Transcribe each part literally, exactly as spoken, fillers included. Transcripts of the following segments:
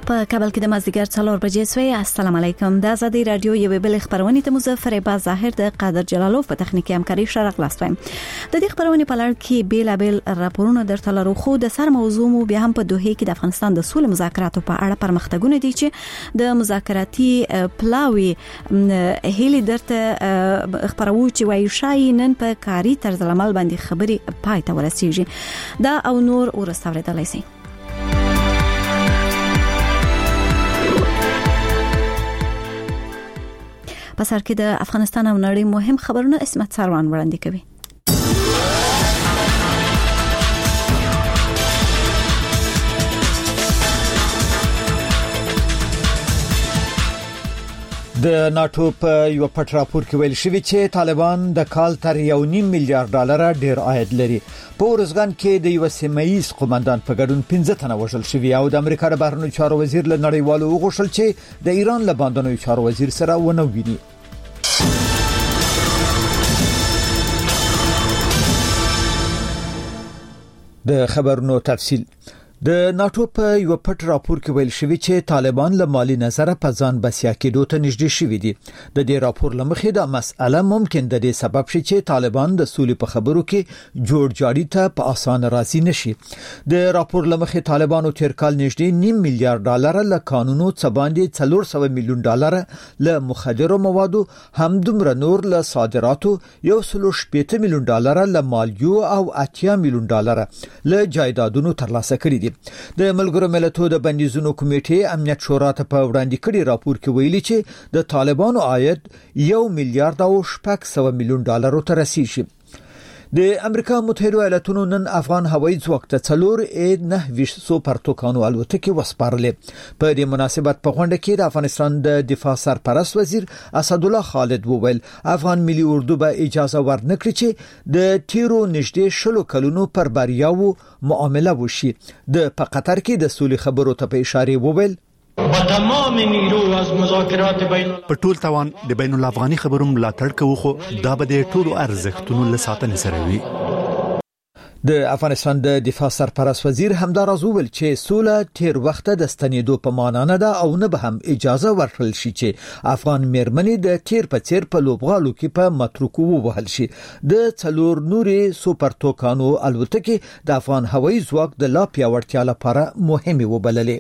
په کابل کې د مازدیګر څلور بجې سوی. السلام علیکم. د آزادۍ رادیو یو بل خبرونه ته مظفر با ظاهر د قادر جلالوف په تخنیکی همکاري سره خلاصوم. د دې خبرونه په لړ کې بیلابل راپورونه درته لرو، خو د سر موضوع مو بیا هم په دوحه کې د افغانستان د سولې مذاکراتو په اړه پرمختګونه دي چې د مذاکراتي پلاوی هلي درته خبرو چې وایي شای نن په کاری طرز عمل باندې خبري پای ته ورسیږي. دا او نور ورسوردلای شي. په سر کې د افغانستان او نړۍ مهم خبرونه اسمت سروان وړاندې کوي. د ناتو په یو پټ راپور کې ویل شوی چې طالبان د کال تر یو نیم میلیارډ ډالر ډیر عاید لري. په ورزګان کې د یو سیمایي قومندان په ګډون پنځه تنه وژل شوی او د امریکا د بهرنیو چارو وزیر له نړیوالو وغوښتل چې د ایران له باندنیو چارو وزیر سره ونه ویني. د خبرونو تفصیل. د ناتو په یو پټ راپور کې ویل شوی چې طالبان له مالی نظر په ځان بسیا کېدو ته نږدې شوي دي. د دې راپور لمخې دا مسأله ممکن د دې سبب شي چې طالبان د سولې په خبرو کې جوړ جاړي ته په اسانه راضي نشي. د راپور لمخې طالبانو تیر کال نږدې نیم میلیارډ ډالر له قانونو څخه باندې څلور سوه میلیون ډالر له مخدرو موادو، همدومره نور له صادراتو، یو سل شپږ میلیون ډالر له مالیو او اتیا میلیون ډالر له جایدادونو ترلاسه کړي دي. د ملګرو ملتونو د بندیزونو کمیټې امنیت شورا ته په وړاندې کړي راپور کې ویلي چې د طالبانو عاید یو میلیارډ او شپږ سوه میلیون ډالر ته رسیدي. د امریکا متحده ایالاتونو نن افغان هوایي ځواک ته څلور ا نه ویشت سوپر توکانو الوتکې وسپارلې. په دې مناسبت په غونډه کې د افغانستان د دفاع سرپرست وزیر اسدالله خالد وویل افغان ملي اردو به اجازه ورنکړي چې د تیرو نږدې شلو کلونو پر بریاو معامله وشي. د په قطر کې د سولې خبرو ته په اشاره وویل با تمام نیرو از مذاکرات بین په ټول توان د بین الافغاني خبرو ملاتړ کوو، خو دا به د ټولو ارزښتونو له ساتنې سره وي. د افغانستان د دفاع سرپرست وزیر همداراز وویل چې سوله تیر وخت د ستنېدو په معنا نه ده او نه به هم اجازه ورکړل شي چې افغان مېرمنې د تیر په څیر په لوبغالو کې په متروکو ووهل شي. د څلور نورې سوپر توکانو الوتکې د افغان هوایي ځواک د لا پیاوړتیا لپاره مهمه وبللې.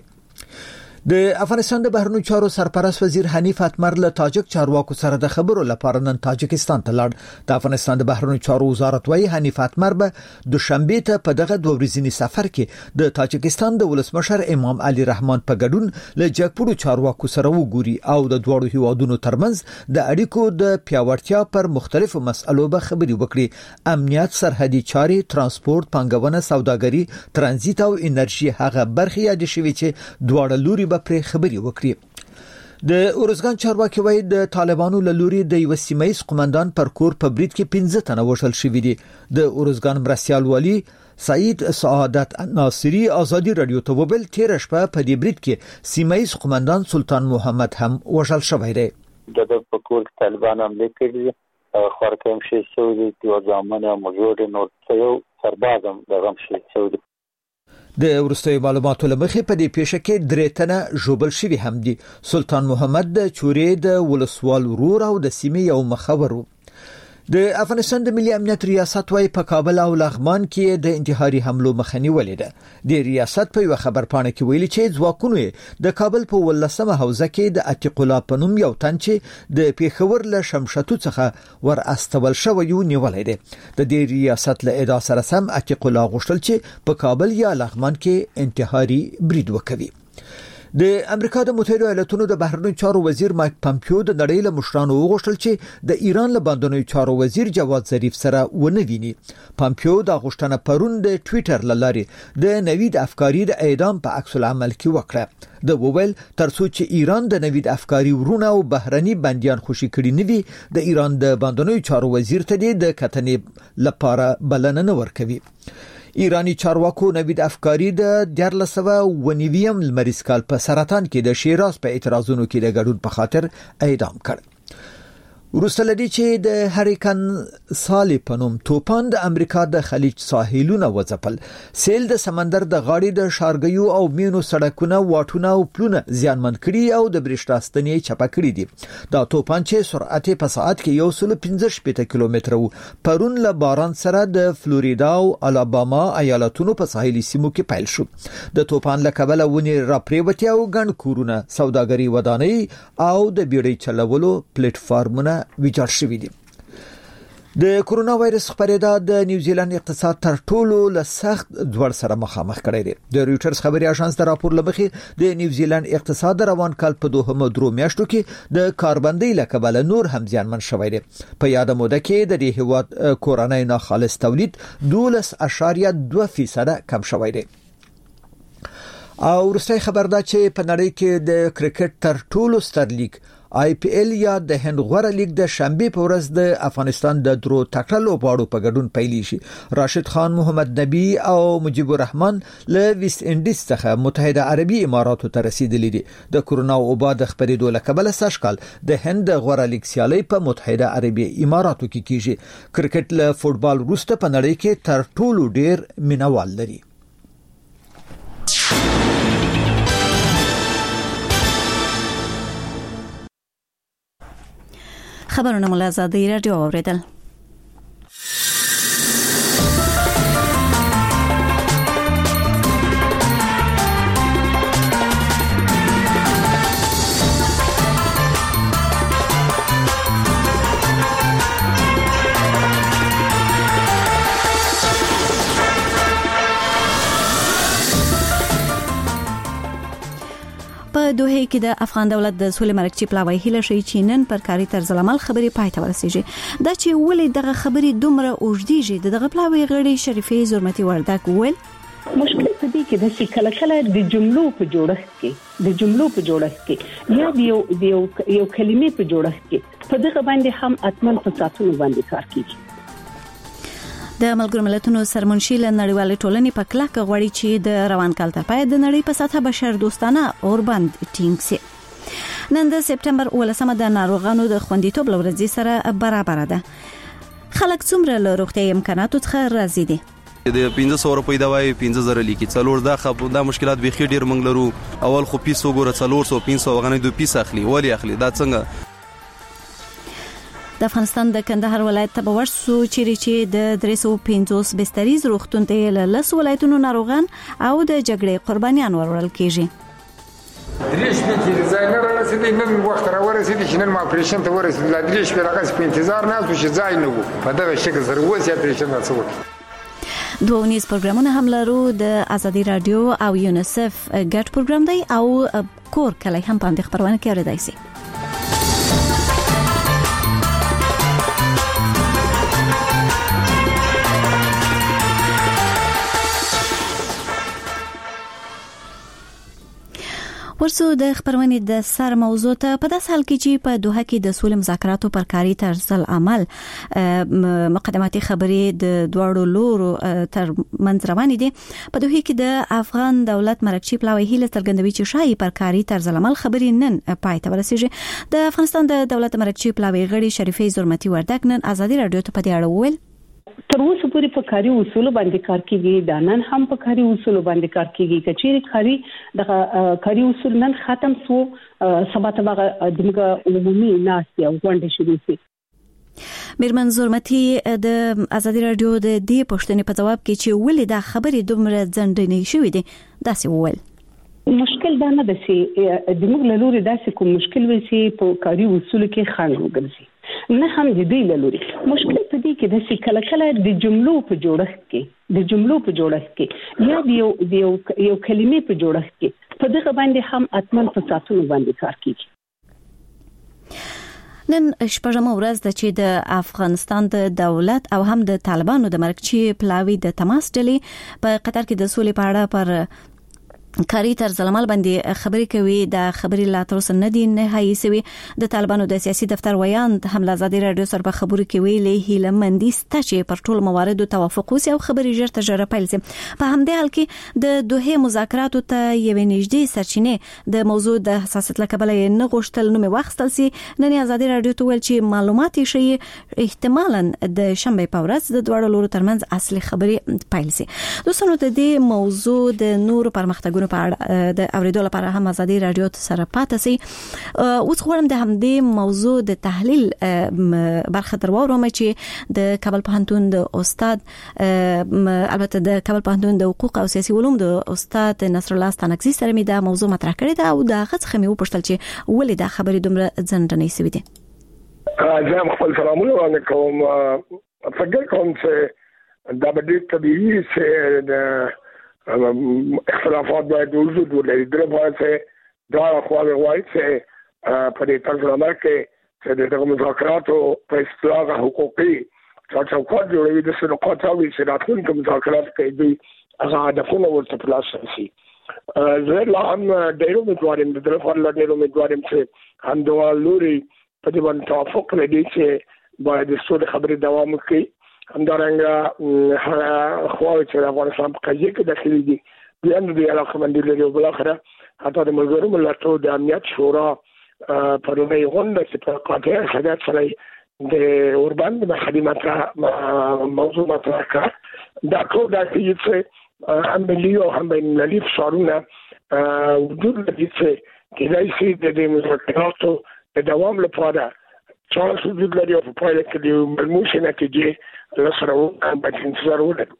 د افغانستان د بهرنیو چارو سرپرست وزیر حنیف اتمر له تاجک چارواکو سره د خبرو لپاره نن تاجکستان ته لاړ. د افغانستان د بهرنیو چارو وزارت وايي حنیف اتمر به دوشنبه ته په دغه دوه ورځنی سفر کې د تاجکستان د ولسمشر امام علي رحمان په ګډون له جګپوړو چارواکو سره وګوري او د دوړو هیوادونو ترمنځ د اړیکو د پیاوړتیا پر مختلفو مسئلو به خبري وکړي. امنیت، سرحدي چارې، ترانسپورت، پنګونه، سوداګري، ترانزیت او انرژي هغه برخې یاد شوي چې دواړه لوري پر خبري وکړي. د اورزګان چارواکي وایي د طالبانو له لوري د یو سیمایي قومندان پر کور په برید کې پنځه تنه وژل شوي دي. د اورزګان مرستيال والی سعید سعادت ناصری آزادی رادیو ته وویل تیر شپه په دې برید کې سیمایي قومندان سلطان محمد هم وژل شوی دی. د په کور طالبان حمله کړې، خورکم شي سعودي د ځامنه موجود نو یو سربازم دغه شي سعودي. د ورستوي معلوماتو لمخې په دې پیښه کې درې تنه ژوبل شوي هم دي. سلطان محمد د چورې د ولسوال ورور او د سیمې یو مخبر. د افغانستان د ملي امنیت ریاست وايي په کابل او لغمان کې د انتحاري حملو مخه نیولې ده. د ریاست په یو خبر پاڼه کې ویلي چې ځواکونو د کابل په ولسمه حوزه کې د عتیق الله پنوم یو تن چې د پیښور له شمشتو څخه ور استول شوی نیولې ده. د دې ریاست له ادعا سره سم عتیق الله غوښتل چې په کابل یا لغمان کې انتحاري برید وکړي. د امریکا د متحده ایالاتونو د بهرنیو چارو وزیر مایک پامپیو د نړۍ له مشرانو وغوښتل چې د ایران له باندنیو چارو وزیر جواد ظریف سره ونه ویني. پامپیو د غوښتنه پرون د ټوئیټر لارې د نوید افکاری د اعدام په عکس العمل کې وکړه. د وویل ترڅو چې ایران د نوید افکاری ورونه او بهرني بنديان خوشي کړي نه وي، د ایران د باندنیو چارو وزیر ته د کتنې لپاره بلنه نه ورکوي. ایرانی چارواکو نوید افکاری د دیارلس سوه و نویم لمریز کال په سرطان کې د شیراز په اعتراضونو کې د ګډون په خاطر اعدام کړ. وروسته لدی چې د هریکن سالی پنوم توپان د امریکا د خلیج ساحلونه وځپل. سیل د سمندر د غاړې د شارګیو او مینو سړکونه واټونه او پلونه زیانمن کړي او د برېښنا ستنې چپه کړي دي. دا توپان چې سرعت په ساعت کې یو سل پنځه شپږ کیلومتر و پرون له باران سره د فلوریدا او الاباما ایالتونو په ساحلي سیمو کې پیل شو. د توپان له کبله ونی را پریوتي او ګڼ کورونه سوداګري ودانۍ او د بیړۍ چلولو پلیټ فارمونه ویجاړ شوي دي. د کورونا وایرس خبرېدا د نیوزیلند اقتصاد تر ټولو له سخت ځوړ سره مخامخ کړی دی. د رويټرز خبري اژانس د راپور لمخې د نیوزیلند اقتصاد روان کال په دوه درو میاشتو کې د کاربندۍ لکبل نور هم زیانمن شوی دی. په یاد موده کې د دې هیواد کورنۍ ناخالص تولید دوه اشاریه دوه فیصد کم شوی دی. او وروستي خبر دا چې په نړۍ کې د کرکټ تر ټولو ستر لیګ آی پی ایل یا د هند غوړه لیګ د شنبه په ورځ د افغانستان د درو تکړه باړو په ګډون پیل شي. راشد خان محمد نبی او مجيب الرحمن له ویست انډیز څخه متحده عربي اماراتو ته رسیدلي دي. د کورونا وبا د خبرېدو لکبل سشکال د هند غوړه لیګ سیالي په متحده عربي اماراتو کې کیږي. کرکټ له فوتبال وروسته په نړۍ کې تر ټولو ډیر مینوال لري. خبرونه مو له آزادۍ رادیو اوریدل. په دوحه کې د افغان دولت د سولې مرکزی پلاوی هله شي چې نن پر کاری طرز العمل خبري پای ته ورسیږي. دا چې ولې دغه خبري دومره اوږدیږي دغه پلاوی غړي شریفې زورمتي وردک ویل مشکل په دې کې د چې کله کله د جملو په جوړښت کې د جملو په جوړښت کې یا د یو د یو کلمې په جوړښت کې په دغه باندې هم اتمن په ساتونو باندې کار کوي. د ملګرو ملتونو سرمنشي له نړیوال ټولنې په کلکه غوړي چې د روان کال تر پای د نړۍ په سطح بشر دوستانه اوربند ټینګ سي. نن د سپټمبر ولسمه د ناروغانو د خوندیتوب لورځي سره برابر ده. خلک څومره له روغتي امکاناتو څخه راضي دي. د پنځه سوه روپۍ دوايي پنځه زره لیکي څلور دا خو دا مشکلات بيخي ډیر منګ لرو. اول خو پیسو ګوره څلور سوه پنځه سوه غنې دوه پیسه اخلي ولی اخلي دا څنګه. د افغانستان د کندهار ولایت ته ورسو چیرې چې د درې سوه پنځوس بستریز روغتون ته له لس ولایتونو ناروغان او د جګړې قربانیان ورول کیږي. درې شپې کې ځای نه رسیدي نن وخت را ورسیدي چې نن ما اپریشن ته ورسیدل لا درې شپې راغس په انتظار نه اوسه چې ځای نه وو په دغه شکل سره وځي اپریشن راڅو. دوه نیز پروګرامونه هم لرو د ازادي رادیو او یونیسف ګډ پروګرام دی او کور کله هم په دې خبرونه کې اوریدای شي. ورسو د خبرونې د سر موضوع ته په داس حال کې چې په دوحه کې د سولې مذاکراتو پر کاری طرز العمل مقدماتي خبرې د دوړو لورو تر منځ روانې دي. په دوحه کې د افغان دولت مرکزی پلاوی هله څرګندوي چې شایي پر کاری طرز العمل خبرې نن پای ته ورسیږي. د افغانستان د دولت مرکزی پلاوی غړي شریفې زورمتي وردک نن ازادي رادیو ته په دې اړه وویل تر اوسه پورې په کاري اصول باندې کار کیږي. دا نن هم په کاري اصول باندې کار کیږي. کچېری کاري د کاري اصول نن ختم سو سبا ته هغه دغه عمومي ناس یو غونډه شروع شي. میرمن زورمتي د ازادي رادیو د دې پوښتنې په جواب کې چې ولې دا خبرې دومره ځنډنې شوې دي داسې وویل مشکل دا نه ده چې د موږ له لوري داسې کوم مشکل وي چې په کاري اصول کې خنډ وګرځي نه هم د دې له لوري مشکل په دې کې د چې کله کله د جملو په جوړښت کې د جملو په جوړښت کې یا د یو د یو یو کلمې په جوړښت کې په دغه باندې هم اتمن په ساتونو باندې کار کوي. نن شپږم ورځ د چې د افغانستان د دولت او هم د طالبانو د مرکزی پلاوی د تماس ډلې په قطر کې د سولې په اړه پر کاری طرز العمل باندې خبرې کوي د خبرې لا تر اوسه نه دي نهایي سوي د طالبانو د سیاسي دفتر ویاند هم لازادي رادیو سره په خبرو کې ویلي هیله مندي ست چې پر ټول مواردو توافق وسی او خبرې ژر تر پیل سي په همدې حال کې د دوه مذاکراتو ته یوې نږدې سرچینه د موضوع د حساسیت لکبل نه غوښتل نو مې وختل سي نن آزادي رادیو ته ویل چې معلومات شي احتمالاً د شنبه په ورځ د دوه لورو ترمنځ اصلي خبرې پیل سي دوستانو ته د موضوع د نور پرمختګونو په اړه د اوریدو لپاره هم آزادي رادیو سره پاتې سي اوس غواړم د همدې موضوع د تحلیل برخه تر وروم چې د کابل پوهنتون د استاد البته د کابل پوهنتون د حقوق او سیاسي علوم د استاد نصر الله ستانکزي سره مې د موضوع مطرح کړی دا او د غڅ خمي وپښتل چې ولې دا خبرې دومره ځنډنې سوي دي زه خپل سلامونه وړاندې کوم فکر کوم چې دا به ډېر طبیعي چې د اختلافات باید وجود ولري د لپاره دا خو وايي چې په دې طرز عمل کې چې د مذاکراتو په اصطلاح حقوقي چوکاټ جوړوي د سنوکات او چې راتلونکي مذاکرات کې دوی هغه هدفونه ورته پلاس شي زه لا هم ډېر امیدوارم د لپاره ډېر امیدوارم چې هم دوه لوري په دې باندې توافق لري چې باید د څو خبرې دوام وکړي همدارنګه خواوې چې د افغانستان په قضیه کې داخلي دي بیا نو د علاقمندي لري او بالاخره حتی د ملګرو ملتونو د امنیت شورا په لومړۍ غونډه کې په قاطع صدات سره د اوربان د خدمات موضوع مطرح کړ دا ټول دا چې هم ملي او هم بین‌المللي فشارونه وجود لري چې کېدای شي د مذاکراتو د دوام لپاره چانس وجود لري او په پایله کې د ملموس نتیجې لسره او په انتظار ولرو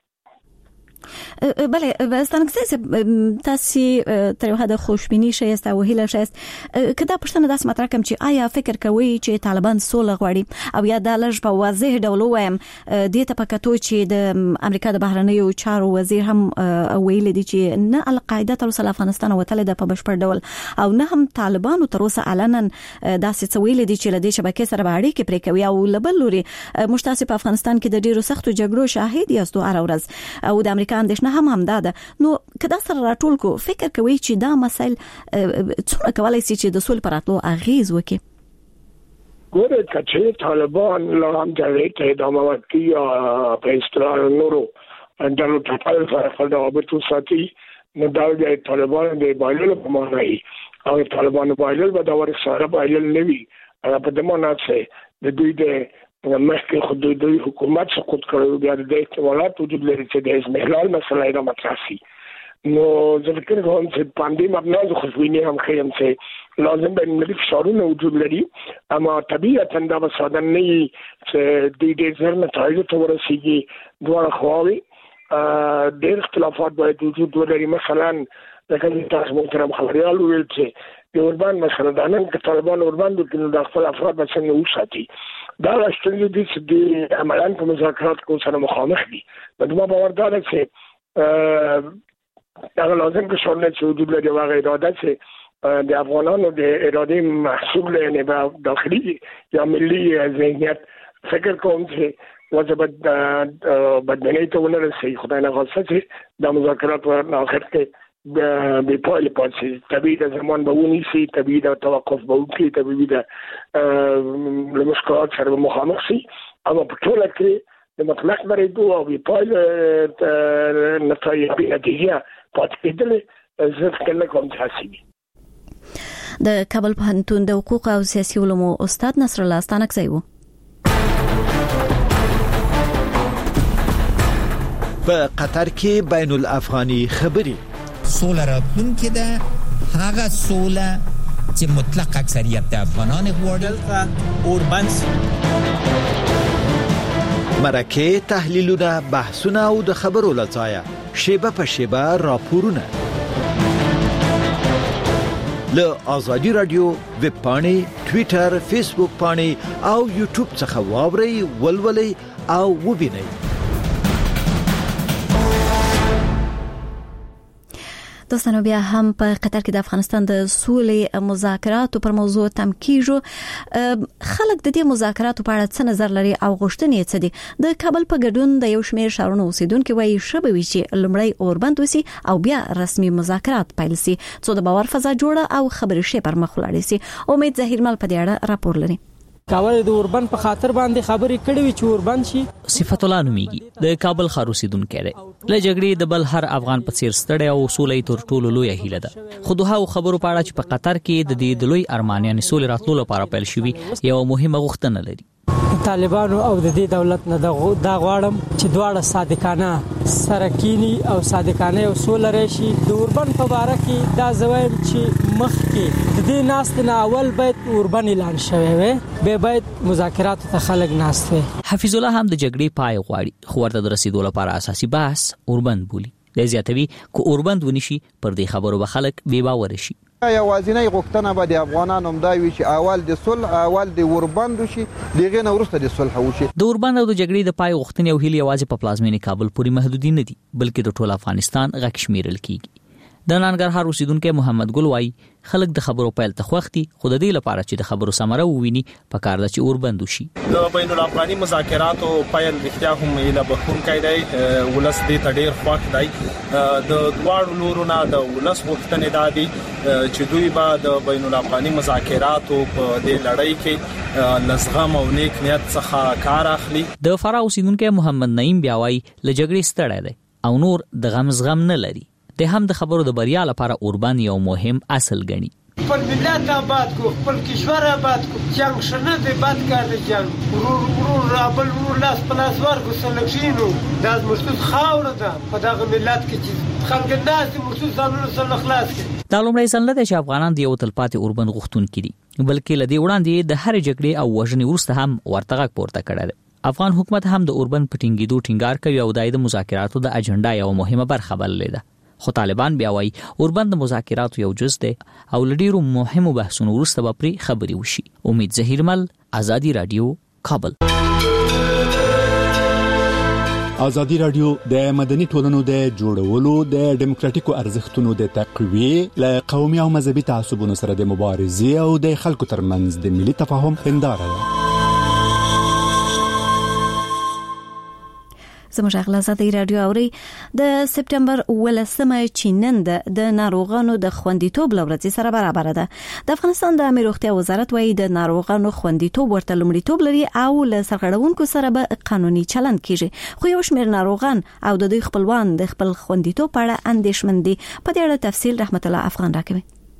بله ستانکزي تاسو تر یو حد خوشبینی شئ او هیله شئ کدا پښتنه داس مطرح کوم چې آیا فکر کوي چې طالبان سوله غواړي او یا د لږ په واضح ډول وایم د تپکاتو چې د امریکا د بهرنیو چارو وزیر هم ویل دي چې نه القاعده تر اوسه افغانستان وتل د په بشپړ ډول او نه هم طالبان تر اوسه علنا داسې ویل دي چې لدې شبکې سره باندې کې پرې کوي او لبل لوري مشتاسب په افغانستان کې د ډیرو سختو جګړو شاهد یاستو هر ورځ او د امریکا اندېښنه هم هم ده نو کدا سره راټول کو فکر کوي چې دا مسایل څنګه کولای شي چې د سول پراتلو اغیز وکړي ګوره چې طالبان لا هم ځای ادامه ورکړي په اصطلاح نورو اندرو په پاله سره خپل رابطه ساتي نو دا د طالبان د بایلل په معنی او طالبان بایلل به دا ور سره بایلل نوي په دې معنی چې د دوی د مخکې خو دوی حکومت سقوط کړو بیا د احتمالات وجود لري چې د استحلال مسله یې مطرح شي نو زه فکر کوم چې باندې مبنا خوشبیني هم خیم چې لازم به ملي فشارونه وجود لري اما طبیعتا دا به ساده نه وي چې د دې ځل نتایج ته ورسیږي دوه خواوې ډېر اختلافات باید وجود ولري مثلا لکه تاسو محترم خبريال ویل چې د اوربان مثلا د نن کې طالبان اوربان د کینو د خپل افراد په څنګه وساتي دا راځي چې د عملاً په مذاکرات کو سره مخامخ دي نو ما باور دا چې دا لازم کې شامل چې وجود لري واغې اراده چې د افغانانو د اراده محصول نه به داخلي یا ملي ذهنیت فکر کوم چې وجبت بدني ته ونرسي خدای نه غوښتي چې د مذاکرات په اخر کې به پایله پاتې طبيعي د زمان به ونیسي طبيعي د توقف به وکړي طبيعي د لمشکلات سره مخامخ شي اما په ټول کې د مطلق بریدو او به پایله نتایج به نتیجه پاتې کېدل زه فکر کوم چې د کابل پوهنتون د حقوق او سیاسي علومو استاد نصر الله ستانکزي وو په قطر کې بین الافغاني خبري سوله راتلونکې ده هغه سوله چې مطلق اکثریت د افغانان غواړي اوربانس مرکه تحلیلونه بحثونه او د خبرو لځایه شیبه په شیبه راپورونه له آزادی رادیو ویب پاڼې ټوئیټر فیسبوک پاڼې او یوټیوب څخه واورئ ولولئ او وبینئ دوستانو بیا هم په قطر کې د افغانستان د سولې مذاکراتو پر موضوع تم کیږو. خلک د دې مذاکراتو په اړه څه نظر لري او غوښتنې څه دي؟ د کابل په ګډون د یو شمېر ښارونو اوسیدونکو وایي شبوي چې لومړی اوربند وسی او بیا رسمي مذاکرات پیل سي څو د باور فضا جوړه او خبرې شي پر مخ ولاړ سي. امید ظهیرمل په دې اړه راپور لري. کابل د اوربند په خاطر باندې خبرې کړې وي چې اوربند شي. صفت الله نوميږي، د کابل ښار اوسیدونکی دی. له جګړې د بل هر افغان په څیر ستړی او سولې تر ټولو لوی هیله ده. خو دوه خبرو په اړه چې په قطر کې د دې د لوی ارمان یعنی سولې راتلو لپاره پیل شوی یو مهمه غوښتنه لري. طالبانو او د دې دولت نه د غواړم چې دواړه صادقانه سره کینی او صادقانه او سوله راشي. د اوربند په اړه کې دا زوایم چې مخ کې د دې ناست نه اول باید اوربند اعلان شوی وي، به باید مذاکرات ته خلک ناست وي. حفیظ الله هم د جګړې پای غواړي، خو ورته د رسیدو لپاره اساسي بحث اوربند بولي. د زیاتوي کو اوربند ونشي پر دې خبرو به خلک بې باور شي. یوازینی غوښتنه به د افغانانو هم دا وي چې اول د صلح اول د اوربند وشي، دغه نه وروسته د صلح وشي. د اوربند او د جګړې د پای غوښتنې او هیلې یوازې په پلازمینې کابل پورې محدود نه دي، بلکې د ټول افغانستان غږ شمیرل کیږي. د ننګرهار اوسیدونکو محمد ګل وایي خلک د خبرو پیل ته خوښتي، خو د دې لپاره چې د خبرو ثمره وویني په کار ده چې اوربند وشي. د بین الافغاني مذاکراتو پیل رښتیا هم ایله بخونکی دی، ولس دې ته ډېر خوښ دی. د دواړو لورو نه د ولس غوښتنې دا دي چې دوی به د بین الافغاني مذاکراتو په دې لړۍ کې له زغم او نیک نیت څخه کار اخلي. د فراه اوسیدونکو محمد نعیم بیا وایي له جګړې ستړی دی او نور د غم زغم نه لري. د هم د خبرو د بریا لپاره اوربند یو مهم اصل ګڼي. خپل ملت آباد کو، خپل کشور آباد کو. جنگ شنه دی، بد کار دی جنگ. ورور ورور رابل ورور لاس پلاس ورکو سلکشینو. دا مرسوس خاور ده په دغه ملت کې چې خلک ناس مرسوس ځانونه سره خلاص کړي. دا لومړی ځل نه دی چې افغانان د یو تلپاتې اوربند غوښتونکي دي، بلکې له دې وړاندې د هر جګړې او وژنې وروسته هم ورته غږ پورته کړی دی. افغان حکومت هم د اوربند په ټینګېدو ټینګار کوي او د مذاکراتو د اجنډا یو مهمه برخه بللې ده. خو طالبان بیا وایي اوربند د مذاکراتو یو جز دی او لډیرو مهمو بحثونو وروسته به پرې خبرې وشي. امید ظهیرمل، آزادی رادیو، کابل. آزادی رادیو د مدني ټولنو د جوړولو د دیموکراتیکو ارزښتونو د تقویې له قومي او مذهبي تعصبونو سره د مبارزې او د خلکو ترمنځ د ملي تفاهم هنداره ده. زموږ اغلا آزادی رادیو اوري د سپتمبر ولسمه چې نن د ناروغانو د خوندیتوب لورځي سره برابر ده. د افغانستان د امیر روغتیا وزارت وايي د ناروغانو خوندیتوب ورته لومړیتوب لري او له سرغړونکو سره به قانوني چلند کیږي. خو یو شمېر ناروغان او د دوی خپلوان د خپل خوندیتوب په اړه اندېښمن دي. په دې اړه تفصیل رحمت الله افغان راکوي.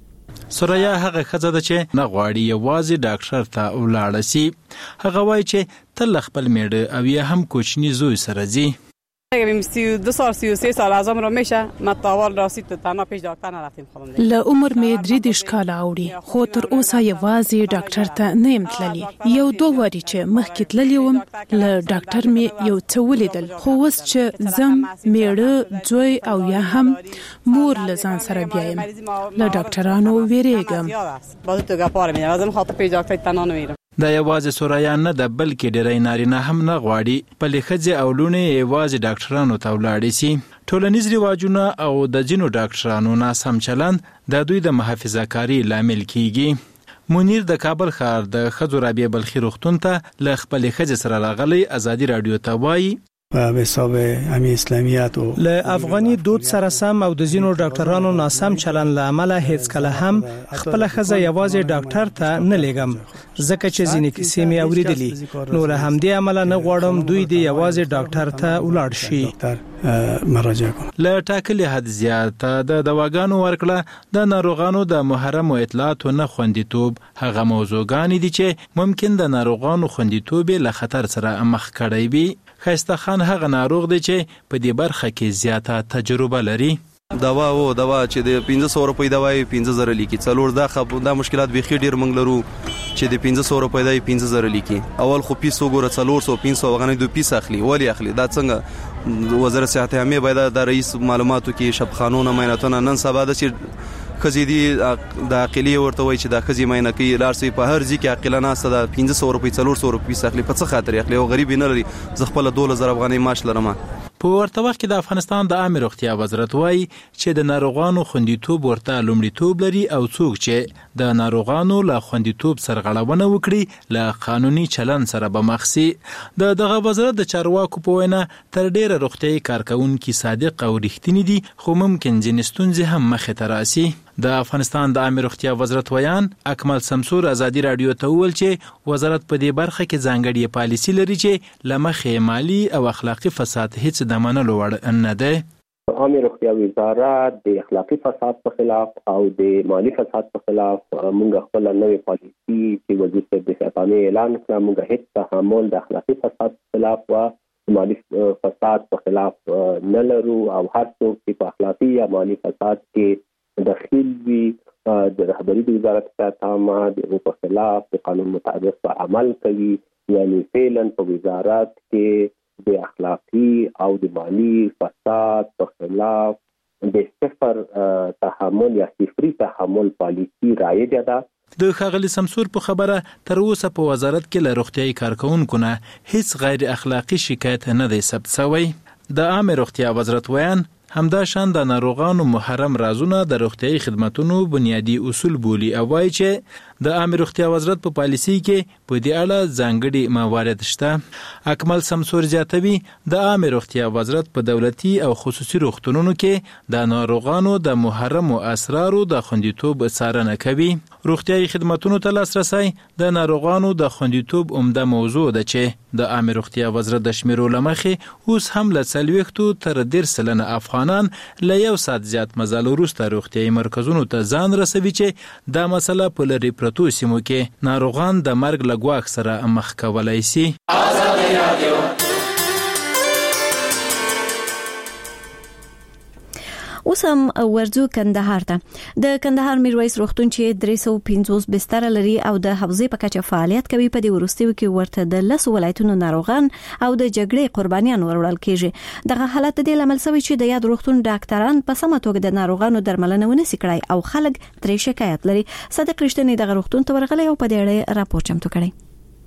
سوریا هغه خزه ده چې نه غواړي یوازې ډاکټر ته ولاړ شي. هغه وایي چې تل خپل میړه او یا هم کوچنی زوی سره ځي. اگه سی و دو سال سی و سه سال ازم رو میشه متاول راسید تو تنها پیش دکتر نرفتیم خودم. له عمر می درې دیش کال اوړي خو تر اوسه یوازې ډاکټر ته نه يم تللی. یو دوه واری چې مخکې تللی وم له ډاکټر می یو څه ولیدل، خو اوس چې زم میړه زوی او یا هم مور لزان سره بیایم له ډاکټرانو ویریږم. باید تو گپاره میرم ازم خاطر پیش دکتر تنها نمیرم. دا یوازې سوریان نه ده بلکې ډېری نارینه هم نه غواړي په لښځې او لوڼې یوازې ډاکټرانو ته ولاړې شي. ټولنیز رواجونه او د ځینو ډاکټرانو ناسم چلند د دوی د محافظه کاري لامل کیږي. منیر د کابل ښار د ښځو رابعه بلخي روغتون ته له خپلې ښځې سره راغلی آزادي رادیو ته وایي به حساب همي اسلامیت او له افغاني دود سره سم او د زینو ډاکټرانو ناسم چلن له عمله هیڅ کله هم خپل خزه یوازې ډاکټر ته نه لګم، ځکه چې ځینې کیسې مې اوریدلې. نو له همدې عمله نه غواړم دوی دی یوازې ډاکټر ته ولاړ شي. مراجعه کوم. له ټاکلي حد زیاته د دواګانو ورکړه د ناروغانو د محرم اطلاعاتو نه خوندیتوب هغه موضوعګان دي چې ممکن د ناروغانو خوندیتوب له خطر سره مخ کړي وي. خیسته خان هغه ناروغ دی چې په دې برخه کې زیاته تجربه لري. دوا او دوا چې د پنځه سوه روپۍ دوا یې پنځه زره لیکي، څلور دا خب دا مشکلات بیخي ډیر منګ لرو چې د پنځه سوه روپۍ د پنځه زره لیکي. اول خو پیس وګوره څلور سوه پنځه سوه غنې دوه پیس اخلي، ولی اخلي دا څنګه؟ وزارت صحت عامه باید د رئیس معلوماتو کې شبخانونه میناتونه نن سبا د خزي دي د عقلي ورته وای چې د خزي مینه کې لارسي په هر ځای کې عقلانه است د پنځه سوه روپۍ څلور سوه روپۍ اخلي، په څه خاطر اخلي او غریب نه لري. زه خپل دوه زره افغانۍ معاش لرم. په ورته وخت کې د افغانستان د عامه روغتیا وزارت وایي چې د ناروغانو خوندیتوب ورته لومړیتوب لري او څوک چې د ناروغانو له خوندیتوب سرغړونه وکړي له قانوني چلن سره به مخ شي. د دغه وزارت د چارواکو په وینا تر ډیره روغتیايي کارکونکي صادق او رښتینی دي، خو ممکن ځینې ستونزې هم مخې ته راسي. د افغانستان د عامه روغتیا وزارت ویان اکمل سمسور ازادي رادیو ته وویل چې وزارت په دې برخه کې ځانګړې پالیسي لري چې له مخې مالي او اخلاقي فساد هیڅ د منلو وړ نه دی. عامه روغتیا وزارت د اخلاقي فساد په خلاف او د مالی فساد په خلاف موږ خپل نوې پالیسي چې وزیر صاحب د ساتنې اعلان کړ، موږ هیڅ تحمل د اخلاقي فساد په خلاف او مالی فساد په خلاف نه لرو او هر څوک چې په اخلاقي یا مالی فساد کې داخل وي د رهبری د وزارت تامه د په خلاف د قانون مطابق عمل کوي، یعنی فعلا په وزارت کې د اخلاقی او د مالی فساد په خلاف د صفر تحمل یا صفري تحمل پالیسی رایجه ده. د ښاغلي سمسور په خبره تر اوسه په وزارت کې له روغتیايي کارکونکو نه هیڅ غیر اخلاقی شکایت نه دی ثبت شوی. د عامه روغتیا وزارت ویان همدا شان د ناروغانو محرم رازونه د روغتیايي خدماتونو بنیادی اصول بولی او وایي چې د عامه روغتیا وزارت په پالیسي کې په دې اړه ځانګړي موارد شته. اکمل سمسور زیاتوي د عامه روغتیا وزارت په دولتي او خصوصي روغتونونو کې د ناروغانو د محرم اسرارو د خوندیتوب څارنه کوي. روغتیايي خدماتونو ته لاسرسي د ناروغانو د خوندیتوب عمده موضوع ده چې د عامه روغتیا وزارت د شمیرو لمخې اوس هم له څلوېښتو تر ډېر سلنه افغانان له یو ساعت زیات مزل وروسته روغتیايي مرکزونو ته ځان رسوي چې دا مسله په لرې پرتو سیمو کې ناروغان د مرګ له ګواښ سره مخ کولای شي. اوس هم ورځو کندهار ته. د کندهار میرویس روغتون چې درې سوه پنځوس بستر لري او د حفظې په کچه فعالیت کوي، په دې وروستیو کې ورته د لس ولایتونو ناروغان او د جګړې قربانیان وروړل کیږي. دغه حالت د لامل شوی چې د یاد روغتون ډاکټران په سمه توګه د ناروغانو درملنه ونشي کړای او خلک ترې شکایت لري. صادق رښتینی دغه روغتون ته ورغلی او په دې اړه راپور چمتو کړی.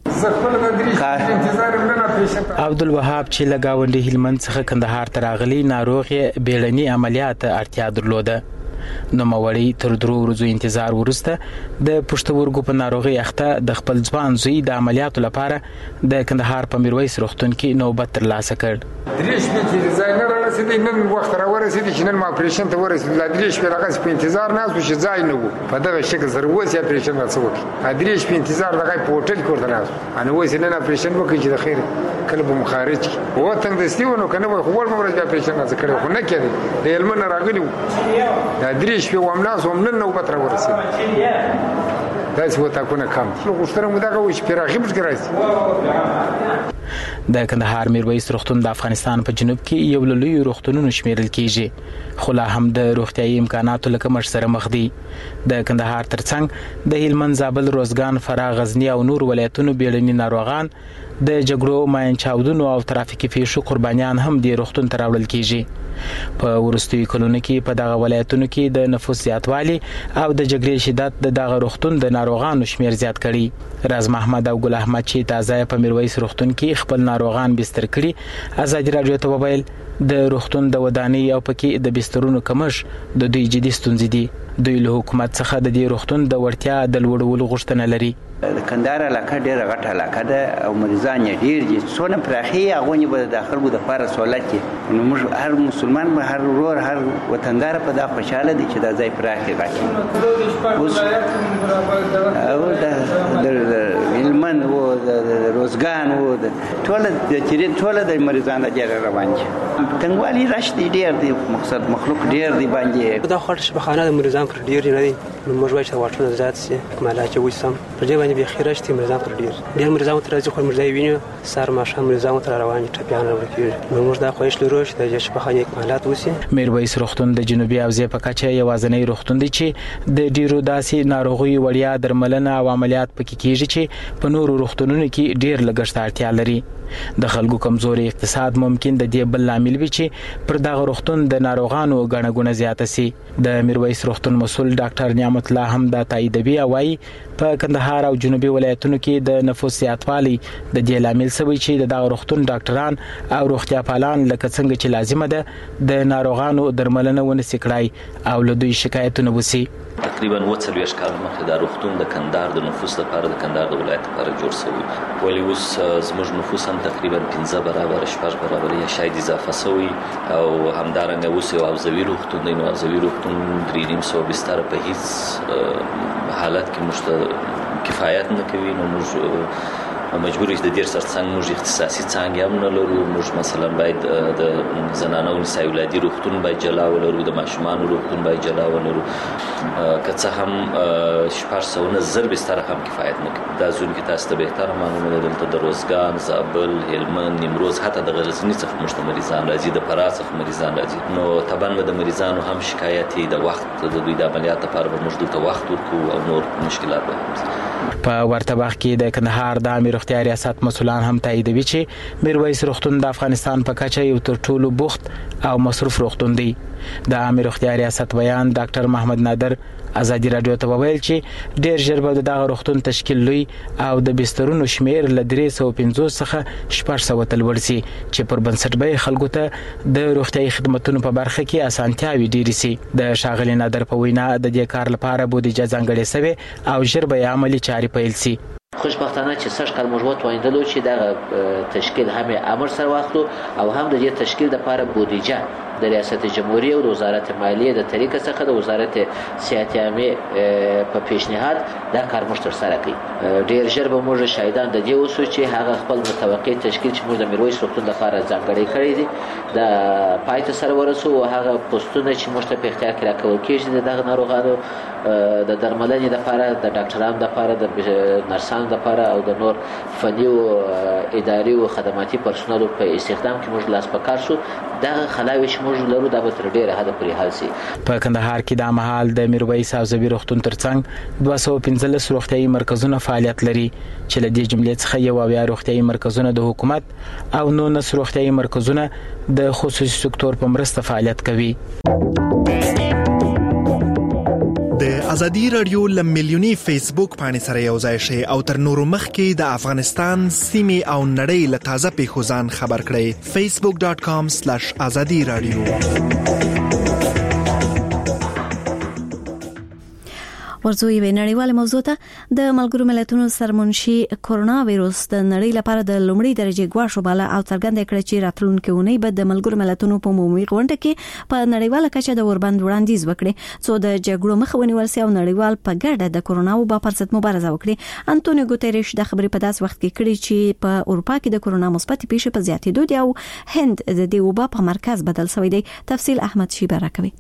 عبدالوهاب چې لګاونډي هلمند څخه کندهار ته راغلی ناروغ یې بیړني عملیات اړتیا درلوده. نو موري تر درو ورځې انتظار وروسته د پښتورګو په ناروغي اخته د خپل ځوان زوی د عملیاتو لپاره د کندهار په میرویس روغتون کې نوبت ترلاسه کړ. درې شپې چې ځای نه رسېدی، نن وخت را ورسېدی چې نن ما اپریشن ته ورسېد. لا درې شپې راغس په انتظار نه اوس چې ځای نه وو په دغه شکل سره وځي اپریشن راڅوک. درې شپې انتظار دغه په هوټل کې ورته نه انا وځي نن اپریشن وکړي چې د خیر کله به مخارج و تنګ دستیونه کنه وای خو ول مورز اپریشن نه کړو خو نه کړی د علم نه راغلی دا درې شپې واملاس ومنن نوبت را ورسېد. دا څه وتا کو نه کم نو غوښتنه مو دغه وش پیراخي بس ګرځي. د کندهار میرویس روغتون د افغانستان په جنوب کې یو لوی روغتونونو شمیرل کیږي، خو لا هم د روغتیايي امکاناتو لکه مر سره مخ دي. د کندهار ترڅنګ د هلمند، زابل، روزګان، فراه، غزنی او نور ولایتونو بیړني ناروغان د جګړو، ماین چاودنو او ترافیکي پیښو قربانیان هم د روغتون ته راوړل کیږي. په ورستي کلونو کې په دغه ولایتونو کې د نفوس زیاتوالی او د جګړې شدت د دغه روغتون د ناروغانو شمیر زیات کړي. راز محمد او ګل احمد چې تازه په میرویس روغتون کې خپل ناروغان بستر کړي، ازادي رادیو ته وویل د روغتون د ودانۍ او پکې د بسترونو کمش د دوی جدي ستونزې دي. دوی له حکومت څخه د دې روغتون د وړتیا د لوړولو غوښتنه لري. د کندهار علاقه ډیره غټه علاقه ده او مریضان یې ډیر دي. څونه پراخي هغه به د خلکو د لپاره سہولت دي. نو موږ هر مسلمان به هر ورور هر وطندار په دا خوشاله دي چې دا ځای پراخي غټي اوس او د علمن او د روزګان او ټول د چیرې ټول د مریضانو ډیر روان دي. تنګوالي راشي ډیر دي، مقصد مخلوق ډیر دي باندې دا خاطر شبخانه د مریضان پر ډیر نه دي. نو موږ وایو چې واټونه زیات سي مالا چې وسم پر دې باندې به خیرش تي مریضان پر ډیر ډیر مریضان تر ځي خو مریضای ویني سار ماشه مریضان تر روان دي ټپيان ورکیږي. نو موږ دا خوښ لرو چې د شبخانه اکمالات وسی. میرویس روغتون د جنوبي حوزې په کچه یوازنی روغتون دی چې د ډیرو داسې ناروغي وړیا درملنه او عملیات پکې کیږي چې په نورو روغتونونو روغتونونو کې ډیر لګښت اړتیا لري. د خلکو کمزوري اقتصاد ممکن د دې بل لامل وي چې پر دغه روغتون د ناروغانو غڼه ګونه زیاته سي. د میرویس روغتون مسول ډاکټر نعمت الله هم د تاییدوي او وايي په کندهار او جنوبي ولایتونو کې د نفوس زیاتوالی د دې لامل سوي چې دغه روغتون ډاکټران او روغتیا پالان لکه څنګه چې لازمه ده د ناروغانو درملنه ونه سکړای او له دوی شکایتونه وسی. تقریبا وڅلوېښت کال مخکې دا روغتون د کندهار د نفوس لپاره د کندهار د ولایت لپاره جوړ شوی، ولی اوس زموږ نفوس هم تقریبا پنځه برابر شپږ برابر یا شاید اضافه شوی او همدارنګه اوس یو عوضوي روغتون دی. نو عوضوي روغتون درې نیم سوه بستره په هیڅ حالت کې موږ کفایت نه کوي. نو موږ مجبور یو د دې سرڅنګ موږ اختصاصي څانګې هم نه لرو. موږ مثلا باید د زنانو او نسایي ولادي روغتون باید جلا ولرو، د ماشومانو روغتون باید جلا ولرو، که څه هم شپږ سوه نه زر بستره هم کفایت نه کوي. دا ځون کې تاسو ته بهتره معلومه ده دلته د روزګان، زابل، هلمند، نیمروز، حتی د غزني څخه موږ ته مریضان راځي، د فراه څخه مریضان راځي. نو طبعا به د مریضانو هم شکایت د وخت د دوی د عملیات لپاره به موږ دلته وخت ورکوو او نور مشکلات به هم. په ورته وخت کې د کندهار د امیر روغتیا ریاست مسولان هم تاییدوي چې میرویس روغتون د افغانستان په کچه یو تر ټولو بوخت او مصروف روغتون دی. د امیر روغتیا ریاست بیان ډاکټر محمد نادر ازادي رادیو ته وویل چې ډیر ژر به دغه روغتون تشکیل لوي او د بسترونو شمیر له درې سوه پنځوس څخه شپږ سوه ته لوړ شي چې پر بنسټ به خلکو ته د روغتیايي خدماتو په برخه کې اسانتیاوي ډیرې سي. د ښاغلي نادر په وینا د دې کار لپاره بودیجه ځانګړې شوې او ژر به عملي چارې پیل سي. خوشبختانه چې سږ کال موږ وتوانیدلو چې دغه تشکیل هم امر سره واخلو او هم د دې تشکیل لپاره بودیجه د ریاست جمهوریت او د وزارت مالیې د طریقې څخه د وزارت صحت عامه په پیشنهاد دا کار موږ تر سره کړی. ډیر ژر به موږ شاهدان د دې اوسو چې هغه خپل متوقع تشکیل چې موږ د میرویس روغتون لپاره ځانګړی کړی دی د پای ته سره ورسو او هغه پوسټونه چې موږ ته په اختیار کې راکول کېږي دغه ناروغانو د درملنې لپاره، د ډاکټرانو لپاره، د نرسانو لپاره او د نور فني او اداري او خدماتي پرسونل په استخدام کې موږ لاس پکار شو. دا خلاوي چې موږ لرو دا به تر ډیره حد پورې حل شي. په کندهار کې د مهال د میرویس عوضوي روغتون ترڅنګ دوه سوه پنځلس روغتیايي مرکزونه فعالیت لري چې له دې جملې څخه یو اویا روغتیايي مرکزونه د حکومت او نولس روغتیايي مرکزونه د خصوصي سکتور په مرسته فعالیت کوي. د ازادي رادیو لم ملیونی فیسبوک باندې سره یو ځای شي او تر نورو مخکې د افغانستان سیمه او نړۍ له تازه پیښو ځان خبر کړئ. facebook dot com slash azadi radio. ورځو یو نړیواله موضوع ته د ملګرو ملتونو سرمنشي کورونا وایروس د نړۍ لپاره د لومړي درجه ګواښ بالا او څرګنده کړ چې راتلونکي اونۍ به د ملګرو ملتونو په عمومي غونډه کې په نړیواله کچه د اوربند وړاندیز وکړي څو د جګړو مخه ونیول شي او نړیوال په ګډه د کورونا وبا پر ضد مبارزه وکړي. انټونیو ګوتریش د خبرې په داس وخت کې کړي چې په اروپا کې د کورونا مثبت پیښې په زیاتېدو دي او هند د دې وبا په مرکز بدل شوی دی. تفصیل احمد شیبه راکوي.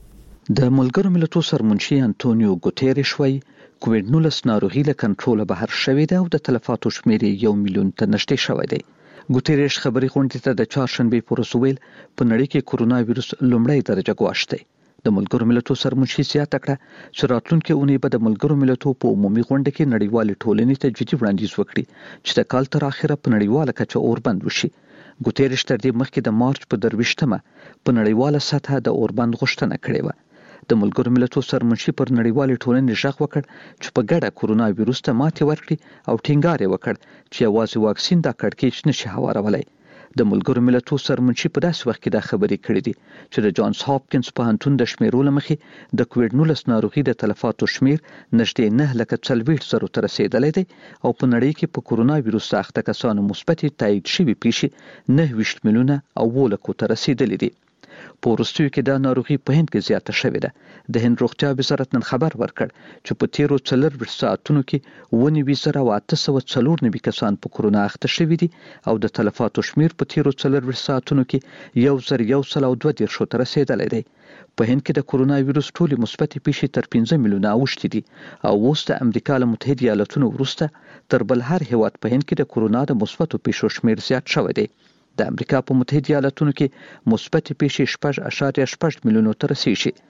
د ملګرو ملتونو سرمنشي انټونیو ګوتریش وايي کووډ نولس ناروغي له کنټرول بهر شوې ده او د تلفاتو شمېر یو میلیون ته نږدې شوی دی. ګوتریش خبري غونډې ته د چهارشنبه پر ورځ ویل په نړۍ کې کورونا وایروس لومړی درجه ګواښ دی. د ملګرو ملتونو سرمنشي زیاته کړه چې راتلونکي اونۍ به د ملګرو ملتونو په عمومي غونډه کې نړیوال ټولنې ته جدي وړاندیز وکړي چې د کال تر اخره په نړیواله کچه اوربند وشي. ګوتریش تر دې مخکې د مارچ په درویشتمه په نړیواله سطحه د اوربند غوښتنه کړې و. د ملګرو ملتونو سرمنشي پر نړیوال ټولنې ژغ وکړ چې په ګډه کورونا وایروس ته ماتې ورکړي او ټینګار یې وکړ چې یوازې واکسین دا کړکېچ نشي هوارولای. د ملګرو ملتونو سرمنشي په داسې وخت کې دا خبرې کړې دي چې د جانز هاپکینز پوهنتون د شمیرو له مخې د کووډ نولس ناروغي د تلفاتو شمیر نږدې نه لکه څلوېښت زرو ته رسیدلی دی او په نړۍ کې په کورونا وایروس اخته کسانو مثبتې تایید شوي پیښې نهه ویشت میلیونه او اووه لکو ته رسیدلې دي. په وروستیو کې دا ناروغي په هند کې زیاته شوې ده. د هند روغتیا وزارت نن خبر ورکړ چې په تیرو څلورویشت ساعتونو کې اووه نوي زره او اته سوه څلور نوي کسان په کورونا اخته شوي دي او د تلفاتو شمیر په تیرو څلورویشت ساعتونو کې یو زر یو سل او دوه دېرشو ته رسیدلی دی. په هند کې د کورونا وایروس ټولې مثبتې پیښې تر پنځه میلیونه اوښتې دي او اوس د امریکا له متحده ایالتونو وروسته تر بل هر هیواد په هند کې د کورونا د مثبتو پیښو شمیر زیات شوی دی. د امریکا په متحده ایالتونو کې مثبت پیښې شپږ اعشاریه شپږ میلیونو ته رسیږي.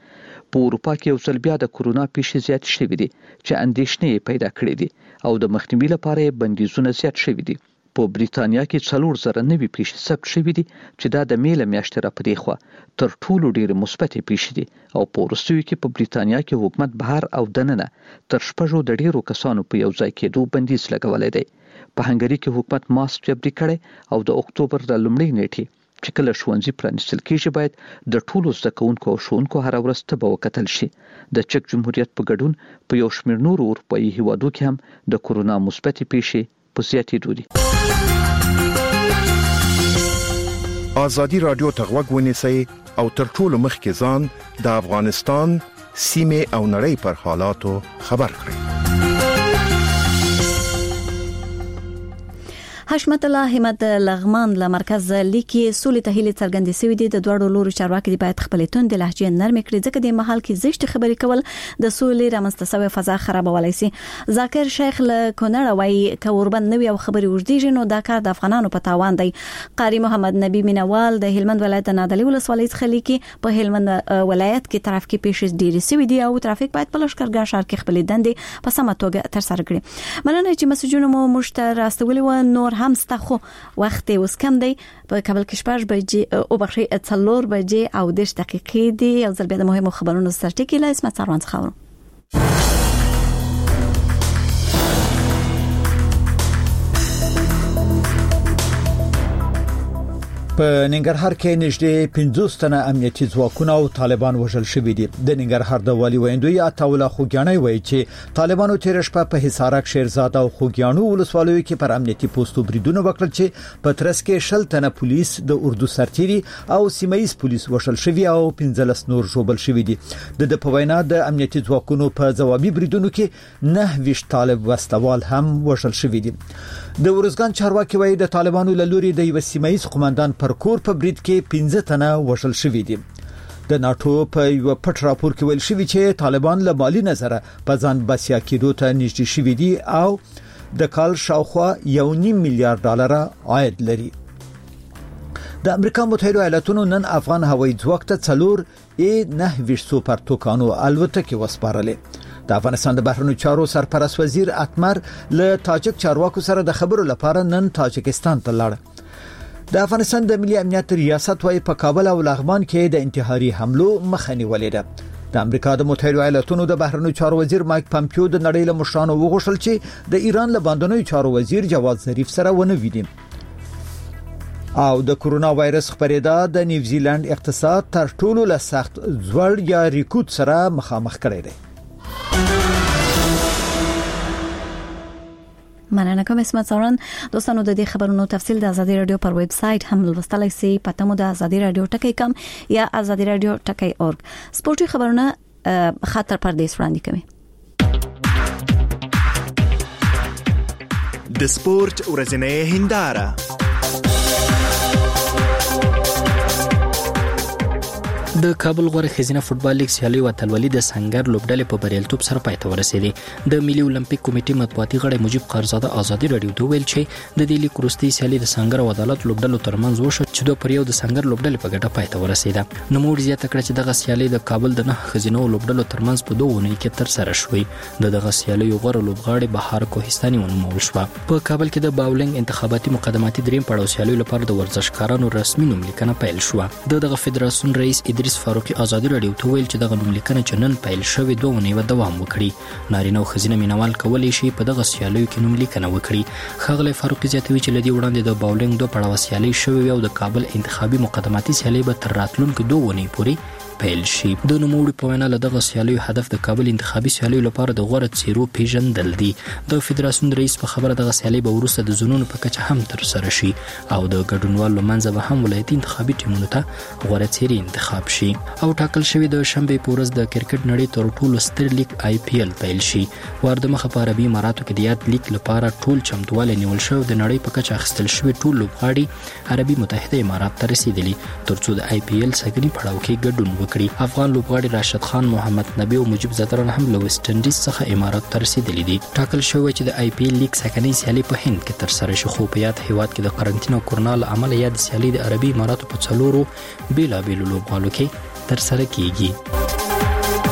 په اروپا کې یو ځل بیا د کورونا پیښې زیات شوې دي چې اندېښنې پیدا کړې دي او د مخنیوي لپاره بندیزونه زیات شوي دي. په بریتانیا کې څلور زره نوي پیښې ثبت شوې دي چې دا د میله میاشتې را پدې خوا تر ټولو ډېرې مثبتې پیښې دي او په وروستیو کې په بریتانیا کې حکومت بهر او دننه تر شپږو د ډېرو کسانو په یو ځای کېدو بندیز لګولی دی. په هنګري کې حکومت ماسک جبري کړی او د اکتوبر د لومړۍ نیټې چې کله ښوونځي پرانیستل کېږي باید د ټولو زده کوونکو او ښوونکو هره ورځ تبه وکتل شي. د چک جمهوریت په ګډون په یو شمېر نورو اروپایي هیوادو کې هم د کورونا مثبتې پیښې په زیاتېدو دي. ازادي رادیو ته غوږ ونیسئ او تر ټولو مخکې ځان د افغانستان سیمې او نړۍ پر حالاتو خبر کړئ. حشمت الله همت لغمان له مرکز لیکي سولې ته هلي څرګندې سوي دي. د دوړو لوري چارواکي باید خپل توند لهجه نرم کړي ځکه د محل کې زشت خبرې کول د سولې رامنځته شوی فضا خرابولای شي. ذاکر شیخ له کونړ وايي کوربند نوې او خبرې وژدي نو دا کار د افغانانو په تاوان دی. قاری محمد نبی مینوال د هلمند ولایت نادعلي ولسوالۍ څخه لیکي په هلمند ولایت کې ترافیکي پیښې ډېرې سوي دي او ترافیک باید په لشکرګاه ښار کې خپل دندې په سمه توګه تر سره کړي. مننه چې مسجونه مو مشتر راستولي و. نور هم ستخو وخت اوس کم دی. په کابل کې شپږ بجې او بخښي څلور بجې او دېرش دقیقې دي. یو ځل بیا د مهمو خبرونو سرټکی له اسمت سروان څخه. په ننګرهار کې نږدې پنځوس تنه امنیتي ځواکونه او طالبان وژل شوي دي. د ننګرهار د والي ویندوی عطاوله خوګیاني وایي چې طالبانو تیر شپه په حصارک شیرزاد او خوګیانو ولسوالیو کې پر امنیتي پوسټو بریدونه وکړل چې په ترڅ کې شل تنه پولیس د اردو سرتيري او سیمایي پولیس وژل شوي او پنځلس نور ژوبل شوي دي. د د پوینا د امنیتي ځواکونو په ځوابي بریدونو کې نه ویش طالب وسلوال هم وژل شوي دي. د ورزګان چارواکي وایي د طالبانو له لوري د یو سیمایي قومندان پر کور په برید کې پنځه تنه وژل شوي دي. د ناتو په یو پټ راپور کې ویل شوی چې طالبان له مالی نظره په ځان بسیا کېدو ته نږدې شوي دي او د کال شاوخوا یو نیم میلیارډ ډالر عاید لري. د امریکا متحده ایالاتونو نن افغان هوایي ځواک ته څلور ای نه ویش سوپر توکانو الوتکې وسپارلې. د افغانستان د بهرنیو چارو سرپرست وزیر اتمر له تاجک چارواکو سره د خبرو لپاره نن تاجکستان ته لاړ. د افغانستان د ملي امنیت ریاست وايي په کابل او لغمان کې د انتحاري حملو مخه نیولې ده. د امریکا د متحده ایالاتونو د بهرنیو چارو وزیر مایک پامپیو د نړۍ له مشرانو وغوښتل چې د ایران له باندنیو چارو وزیر جواد ظریف سره ونه ویني. او د کورونا وایرس خبرېدا د نیوزیلند اقتصاد تر ټولو له سخت ځوړ یا ریکوت سره مخامخ کړی دی. مننه کوم اسمت سوران. دوستانو د دې خبرونو تفصیل د ازادي رادیو پر ویب سټ هم لوستلای شئ. پته مو د ازادي رادیو ټکی کم یا ازادي رادیو ټکی اورګ. سپورتي خبرونه خاطر پردیس وړاندې کوي. د سپورت ورځنۍ هنداره. د کابل غوړه خزینه فوتبال لیګ سیالي او تلولي د سنگر لوبډلې په بریالیتوب سره پای ته ورسېدې. د ملي اولمپیک کمیټې مطبوعاتي غړی مجيب قرزاده ازادي رادیو ته ویل چې د دې لیګ وروستي سیالي د سنگر او عدالت لوبډلو ترمنځ وشو چې دوه پر یو د سنگر لوبډلې په ګټه پای ته ورسېده. نو موږ زیاته کړ چې دغه سیالي د کابل د نه خزینو لوبډلو ترمنځ په دوه ونې کې تر سره شوې. د دغه سیالي غوړه لوبغاړي بهار کوهستاني ونومول شو. په کابل کې د باولینګ انتخاباتي مقدماتي دریم پړاو سیالي لپاره د ورزشکارانو رسمي نوملیکنه پیل شو. د دغه فدراسیون رئیس ادریس فاروقي ازادي رادیو ته ویل چې دغه نوملیکنه چې نن پیل شوې دوه ونې دوام وکړي. نارینه او ښځینه مینوال کولی شي په دغه سیالیو کې نوملیکنه وکړي. ښاغلی فاروقي زیاتوي چې له دې وړاندې د باولینګ دوه پړاوه سیالۍ شوې او د کابل انتخابي مقدماتي سیالۍ به تر راتلونکو دوه ونې پورې پیل شي. د نوموړي په وینا له دغه سیالیو هدف د کابل انتخابي سیالیو لپاره د غوره څیرو پیژندل دي. د فدراسیون رئیس په خبره دغه سیالۍ به وروسته د زونونو په کچه هم تر سره شي او د ګډونوالو منځ به هم ولایتي انتخابي ټیمونو ته غوره څیرې انتخاب شي. او ټاکل شوی د شنبه په ورځ د کرکټ نړۍ تر ټولو ستر لیګ آی پی ایل پیل شي. وارد مخه په عربي اماراتو کې د یاد لیګ لپاره ټول چمتووالی نیول شوی د نړۍ په کچه اخیستل شوی ټول لوبغاړي عربي متحده امارات ته رسیدلي ترڅو د آی پی ایل سږني پړاو کې ګډون وکړي. افغان لوبغاړي راشد خان، محمد نبی او مجيب زدران هم له ویسټ انډیز څخه امارات ته رسیدلي دي. ټاکل شوی چې د آی پی ایل لیګ سږنۍ سیالي په هند کې تر سره شي، خو په یاد هیواد کې د قرنټین او کورونا له امله یاد سیالي د عربي اماراتو په څلورو بیلابیلو لوبغالو کې تر سره کیږي.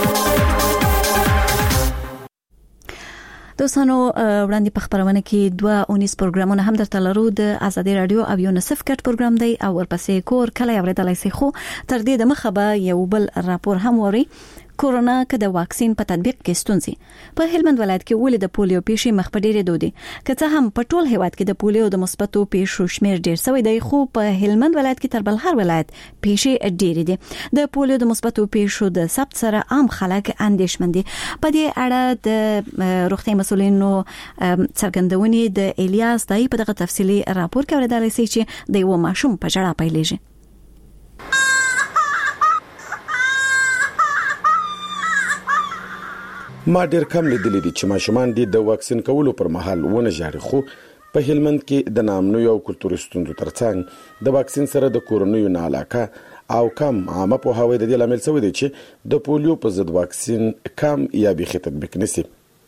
دوستانو وړاندې په خبرونه کې دوه اونیس پروګرامونه هم درته لرو د ازادي رادیو او یونیسف کټ پروګرام دی او ورپسې کور کله اوریدلای شي خو تر دې د مخه به یو بل راپور هم وری کورونا کې د واکسین په تطبیق کې ستونزې په هلمند ولایت کې ولې د پولیو پیښې مخ په ډیره دودي که څه هم په ټول هیواد کې د پولیو د مثبتو پیښو شمیر ډیر شوی دی خو په هلمند ولایت کې تر بل هر ولایت پیښې ډیره دي د پولیو د مثبتو پیښو د ثبت سره عام خلک اندېښمن دي په دې اړه د روغتي مسولینو څرګندونې د الیاس دای په دغه تفصیلی راپور کې ورته لسی چې د یو ماشوم په جړه پیلېږي ما ډیر کم لیدلې دي چې ماشومان دي د واکسین کولو پر مهال ونه جاري خو په هلمند کې د نامنو یو کلتوري ستونزو ترڅنګ د واکسین سره د کورونیو نه علاقه او کم عامه په هوای د دې لامل څه ودی چې د پولیو په ضد واکسین کم یا به تطبیق نشي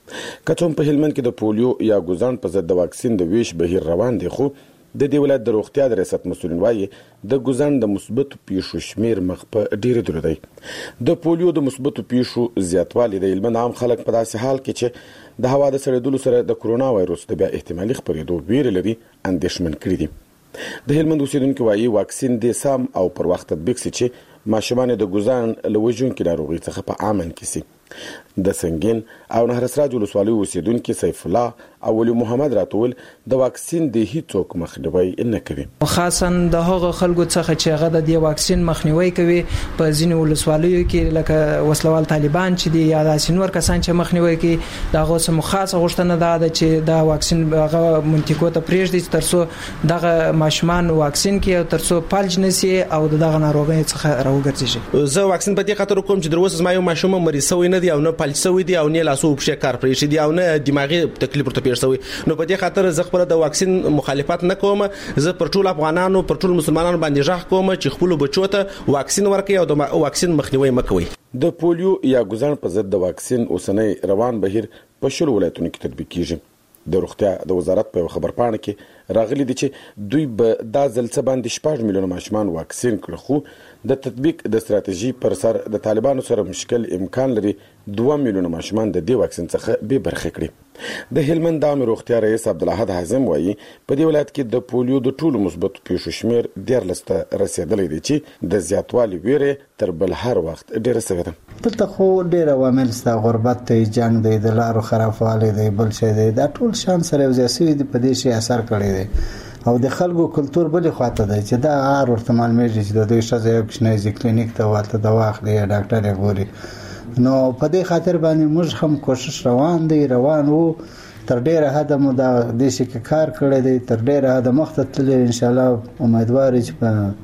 کته په هلمند کې د پولیو یا ګوزان په ضد واکسین د ویش بهیر روان دي خو د دې ولایت د روغتیا د ریاست مسؤلین وایي د ګوزان د مثبت پیښو شمیر مخ په ډیره درو دی د پولیو د مثبت پیښو زیاتوالی د هلمند عام خلک په داسې حال کې چې د هوا د سړېدلو سره د کرونا وایروس د بیا احتمالي خپرېدو ویره لري اندېښمن کړي دي د هلمند اوسیدونکو وایي واکسین د سم او پر وخت تطبیق شي چې ماشومان د ګوزان لوجون کې ناروغي څخه په امن کې سي د سنگین او نهرسراج ولسوالۍ اوسیدونکو سیف الله او ولی محمد راتول د واکسین د هیڅوک مخنیوي نه کوي خاصا د هغه خلکو څخه چې هغه د دې واکسین مخنیوي کوي په ځینې ولسوالیو کې لکه وسلوال طالبان چې دی یا د سینور کسان چې مخنیوي کوي دغه سم خاصه غوښتنه ده چې دا واکسین هغه منطقو ته پریږدي ترڅو دغه ماشومان واکسین کې ترڅو فلج نشي او دغه ناروغي څخه راوګرځي زه واکسین په دې خاطر کوم چې دروس ما یو ماشوم مریض شوی نه دی او نه فلج شوی دی او نه لاسو په کار پرې شي دی او نه دماغي تکلیف ورته پیښ شوی نو په دې خاطر زه خپل د واکسین مخالفت نه کوم زه پر ټول افغانانو پر ټول مسلمانانو باندې ژغ کوم چې خپل بچو ته واکسین ورکړي او د واکسین مخنیوي مکوي د پولیو یا ګوزان په ضد د واکسین اوسنۍ روان بهیر په شل ولایتونو کې تطبیق کیږي د روغتیا د وزارت په خبر پاڼه کې راغلي دي چې دوی به د ځلڅ باندې شپږ میلیون ماشومان واکسین کړي خو د تطبیق د ستراتیژي پر سر د طالبانو سره مشکل امکان لري دوه میلیون ماشومان د دې واکسین څخه به برخه کړي د هلمند د روغتیا رئیس عبدالحد حازم وایي په دې ولایت کې د پولیو د ټولو مثبت پیښو شمیر ډیر لسته رسیدلې دي چې د زیاتوالي ویره تر بل هر وخت ډیره سوي ده دلته خو ډیر عوامل ست غربت ته جنگ دی د لارو خرافواله دی بل څه دی دا ټول شان سره وزاسي دي په دې شي اثر کړی دی او د خلکو کلچر بل خواته دی چې دا هر ورته معلومه چې د دوی شته یو کښنه کلینیک ته ورته دوا اخلي ډاکټر یې ګوري نو په دې خاطر باندې موږ هم کوشش روان دی روان وو تر ډیره حد مو دا د شي کار کړی دی تر ډیره حد مخته تل ان شاء الله امیدوار چې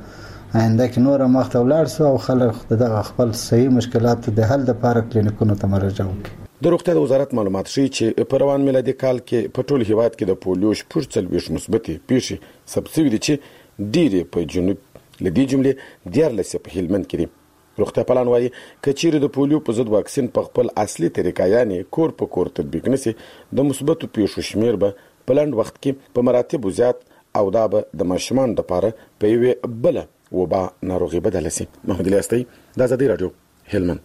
په آینده کې نور مخته ولاړ سو او خلک دغه خپل صحیح مشکلات د حل لپاره کلینیکونو ته مراجعه وکړي د روغتیا د وزارت معلومات ښیي چې په روان میلادي کال کې په ټول هیواد کې د پولیو شپږ څلوېښت مثبتې پیښې ثبت شوي دي چې ډېرې په جنوب لدې جملې دیارلس په هلمند کې دي روغتیا پالان وایي کچېرې د پولیو په ضد واکسین په خپل اصلي طریقه یعنی کور په کور تطبیق نشي د مثبتو پیښو شمیر به په لنډ وخت کې په مراتب زیات او دا به د ماشومان لپاره په یوه بل وبا ناروغي بدل شي محمد الیاس د ازادي رادیو هلمند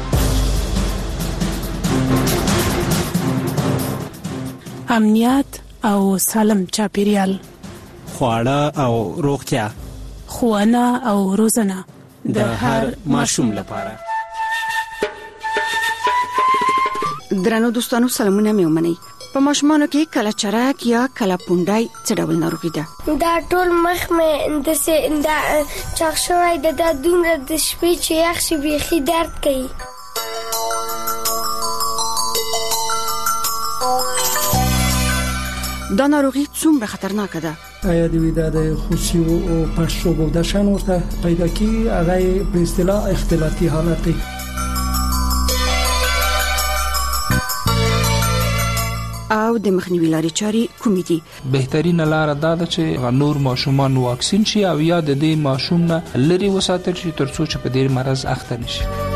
امنیت او سالم چاپیریال خواړه او روغتیا ښوونه او روزنه د هر ماشوم لپاره درنو دوستانو سلامونه مې ومنئ په ماشومانو کې کله چرک یا کله پونډای څه ډول ناروغي ده دا ټول مخ مې د سه د چاغ شوی د د دومره د شپې چې یخ شي بيخي درد کوي دا ناروغي څومره خطرناکه ده آیا د ویدا د خوشي او پښو د شان ورته پیدا کی هغه په اصطلاح اختلاطي حالت دی او د مخنیوي لارې چارې کومې دي بهترینه لار دا ده چې نور ماشومان واکسین شي او یا د دې ماشوم نه لري وساتل شي ترڅو چې په دې مرز اخته نشي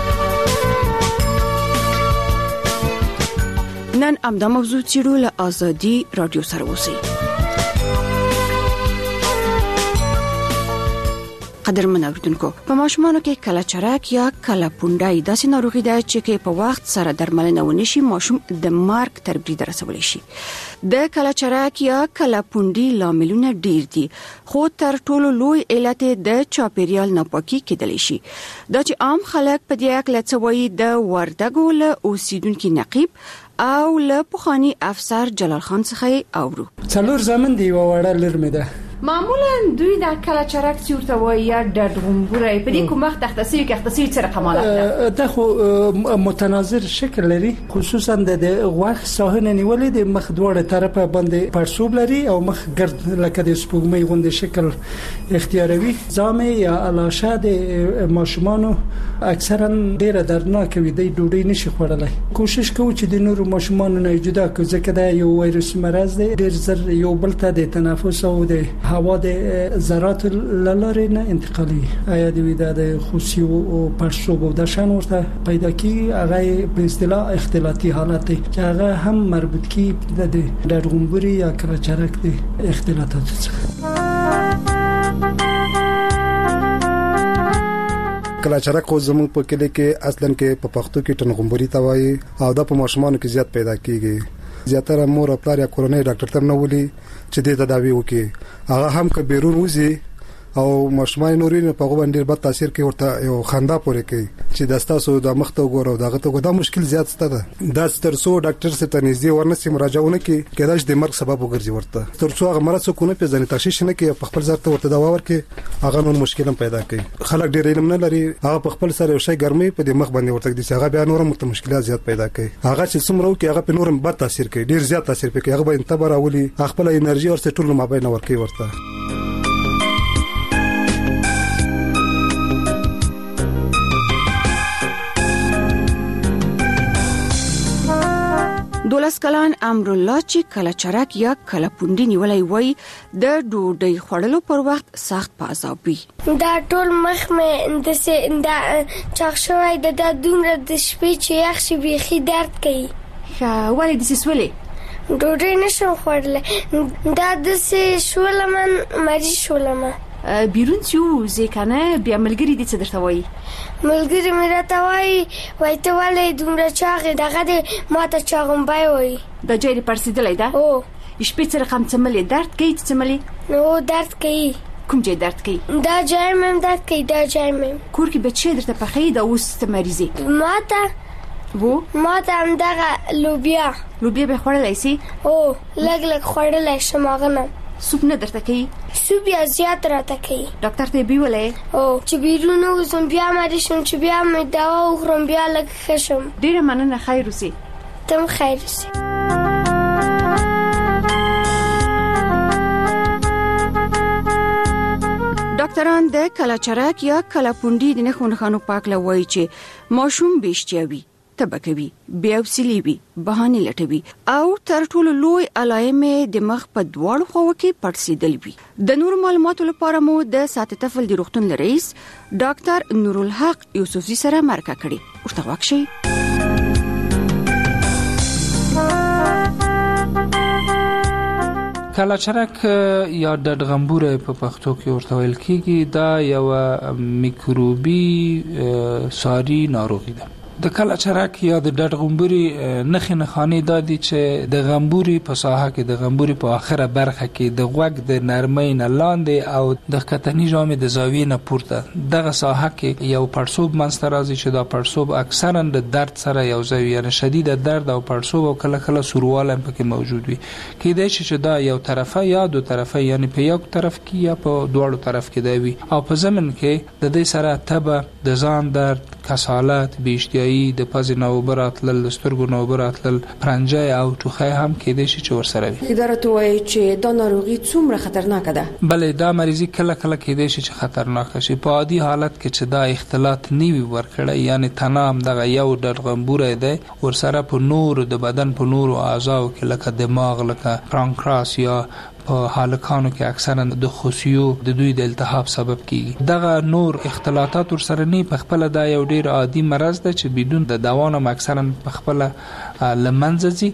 نن امدا موضوع چیرو له ازادي رادیو سره اوسئ قدرمن اوریدونکو په ماشومانو کې کله چرک یا کله پونډای داسې ناروغي ده چې په وخت سره درملنه ونشي ماشوم د مارګ تر برید رسولی شي. د کله چرک یا کله پونډي لاملونه ډیر دي خو تر ټولو لوی علت د چاپیریال ناپاکي کېدلی شي. دا چې عام خلک په دې اړه لڅوي د وردګو له اوسیدونکو نقیب او له پخوانی افسر جلال خان څخه اورو. څلور زمن دی وړه لرمه ده. معمولا دوی د کله چرک چورته وای یا د غومبوري په دې کوم وخت تختصي کې تختصي سره کمالات ده. دا خو متناظر شکل لري خصوصا د غوښ ساحنه نیولې د مخ دوړه طرفه باندې پرسوب لري او مخ ګرد لکه د سپوږمۍ غوندې شکل اختیاروي. زامه یا علاشه د ماشومانو اکثرا ډیره دردناک وي د ډوډۍ نشي خوړلای. کوشش کوو چې د نورو ماشومانو نه جدا کړو ځکه دا یو وایرس مرض دی ډیر زر یو بل ته د تنفس او د هوا د ذرات لاره نه انتقالي آیا د ویدا د خوسی او پرسوب او د شان ورته پیدا کی هغه په اصطلاح اختلاطي حالت دی چې هغه هم مربوط کی د درغومبري یا کله چرک دی اختلاطات څخه. کله چرک خو زموږ په کلی کې اصلا کې په پښتو کې ټنغومبري توای او د په ماشومانو کې زیات پیدا کیږي. زیاتره مور او پلار یا کورنۍ ډاکټر ته نه ولي چې د تداوی وکي هغه هم که بیرون وځي او ماشومان نورین په غو باندې بد تاثیر کوي ورته یو خندا پورې کوي چې داستاسو د مخته وګورو دغه ته دا مشکل زیات ستده دا ترڅو ډاکټر سره تنظیم ورنسي مراجعونه کوي کېدای د مرګ سبب وګرځي ورته ترڅو هغه مرض کو نه پیژني تشخیص نه کوي په خپل ځای ته ورته دوا ورکي هغه نور مشکل هم پیدا کوي. خلک ډیر علم نه لري هغه په خپل سره یو شی ګرمي په دې مخ باندې ورته دي هغه بیا نور هم مشکلات زیات پیدا کوي. هغه چې څومره وکي هغه په نورم بد تاثیر کوي ډیر زیات تاثیر کوي هغه به انتبار اولي خپل انرژي او ټول مابین ورکي ورته. دولس کلان امرالله چې کله چرک یا کله پونډي نیولای وای د ډوډۍ خوړلو پر وخت سخت په عذاب وي. دا ټول مخ مې د سه د چاغ شوی د د دومره د شپې چې یخ شي بيخي درد کوي. ښه ولې د سسولې ډوډۍ نشم خوړلای دا د سه شولمن مری شولمه بیرون چې ځکنه بیا ملګری دي څه درته وایي؟ ملګری مې راته وایي وای ته ولې دومره چاغې دغه دې ماته چاغمبای وایي. دا ځای دې پړسېدلی ده؟ او شپې څه رقم څملې درد کوي ته څملې؟ نو درد کوي. کوم ځای درد کوي؟ دا ځای مې درد کوي دا ځای مې. کور کې بچی درته پخې دا اوس ته مریضي؟ ماته وو ماته هم دغه لوبیا لوبیا به خوړلی سي؟ او لږ لږ خوړلی شم هغه نه. سوپ نه درته کوي؟ سوپ یا زیات راته کوي. ډاکټر ته بیولې؟ او چې بیرون وزم بیا مې شم چې بیا مې دوا وخورم بیا لږ ښه شم. ډیره مننه خیر اوسې. تم خیر اوسې. ډاکټران د کله چرک یا کله پونډي د نخو نخانو پاک لوي چې ماشوم بيشتيوي تبکوي بیاوسلی وي بهانه لټوي او تر ټولو لوی علایمې د مخ په دواړو خواو کې پړسیدل وي. د نور معلوماتو لپاره مو د ساتي طفل د روغتون رئیس ډاکټر نورالحق یوسفزي سره مرکه کړې. ورته واکشي کله چرک یا د غمبوره په پښتو کې ورته ویل کیږي دا یو میکروبي ساري ناروغي ده. د کله چرک یا د ډډ غمبوري نخې نخانې دادي چې د غمبوري په ساحه کې د غمبوري په اخره برخه کې د غوږ د نرمۍ نه لاندې او د کتنی جامې د زاویې نه پورته دغه ساحه کې یو پړسوب منځته راځي چې دا پړسوب اکثرا د درد سره یو ځای یعنی شدید درد او پړسوب او کله کله سورواله پکې موجود وي. کېدای شي چې دا یو طرفه یا دو طرفه یعنی په یو طرف کې یا په دوړو طرف کې دی وي او په ضمن کې د دې سره تبه د ځان درد کسالت بیشتیا د پز نوبرات لل سترګو نوبرات لل پرنجای او ټوخی هم کېدای شي چې ورسره وي. اداره توای چې دا ناروغي څومره خطرناک ده؟ بلې دا مریضي کله کله کېدای شي چې خطرناک شي په عادي حالت کې چې دا اختلاط نیوي ورکړي یعنی تنام دغه یو د غمبوره دی ورسره په نور د بدن په نور اعضاء کې لکه دماغ لکه پانکراس یا په حالکانو کې اکثرا د خصیو د دوی د التهاب سبب کیږي. دغه نور اختلاطات ورسره نه په خپل دا یو ډیر عادي مرض ده چې بدون د دوا نه اکثرا په خپل لمنځي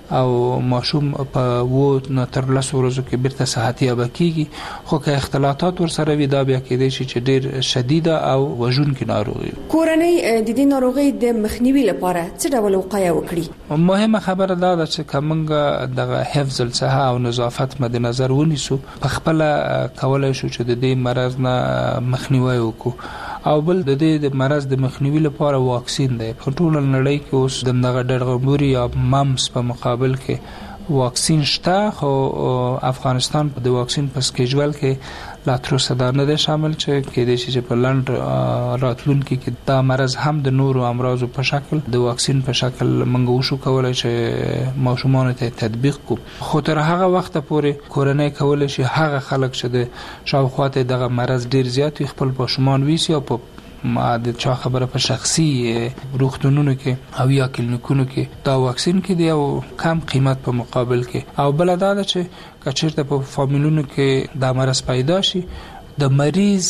او ماشوم په و نه تر لس ورځو کې بیرته صحتي یاب کیږي خو که اختلاطات ورسره وي دا بیا کېدای شي چې ډیر شدید او وژونکې ناروغي. کورنۍ د دې ناروغي د مخنیوي لپاره څه ډول وقایه وکړي؟ مهمه خبره دا ده چې کومه دغه حفظ الصحه او نظافت مد نظر ونیسو په خپل کولای شو چې د دې مرض نه مخنیوي وکړو. او بل د دې د مرض د مخنیوي لپاره واکسین دی. په ټول نړۍ کې اوس د دغه ډرغموري یا ممس په مقابل کې واکسین شته خو افغانستان په د واکسین په سکیجول کې لا تر اوسه دا نه شامل چې کې د شي په لند راتلونکي کې دا مرض هم د نورو امراضو په شکل د واکسین په شکل منغو شو کولای چې ماشومان ته تطبیق کو. خو تر هغه وخت پورې کورنۍ کولای شي هغه خلک چې د شاوخواته دغه مرض ډیر زیات خپل ماشومان ویسي او په ما د چا خبره په شخصي روغتونونو کې او یا کلینیکونو کې دا واکسین کې دی او کم قیمت په مقابل کې. او بل دا چې کچېرته په فامیلونو کې دا مرض پیدا شي د مریض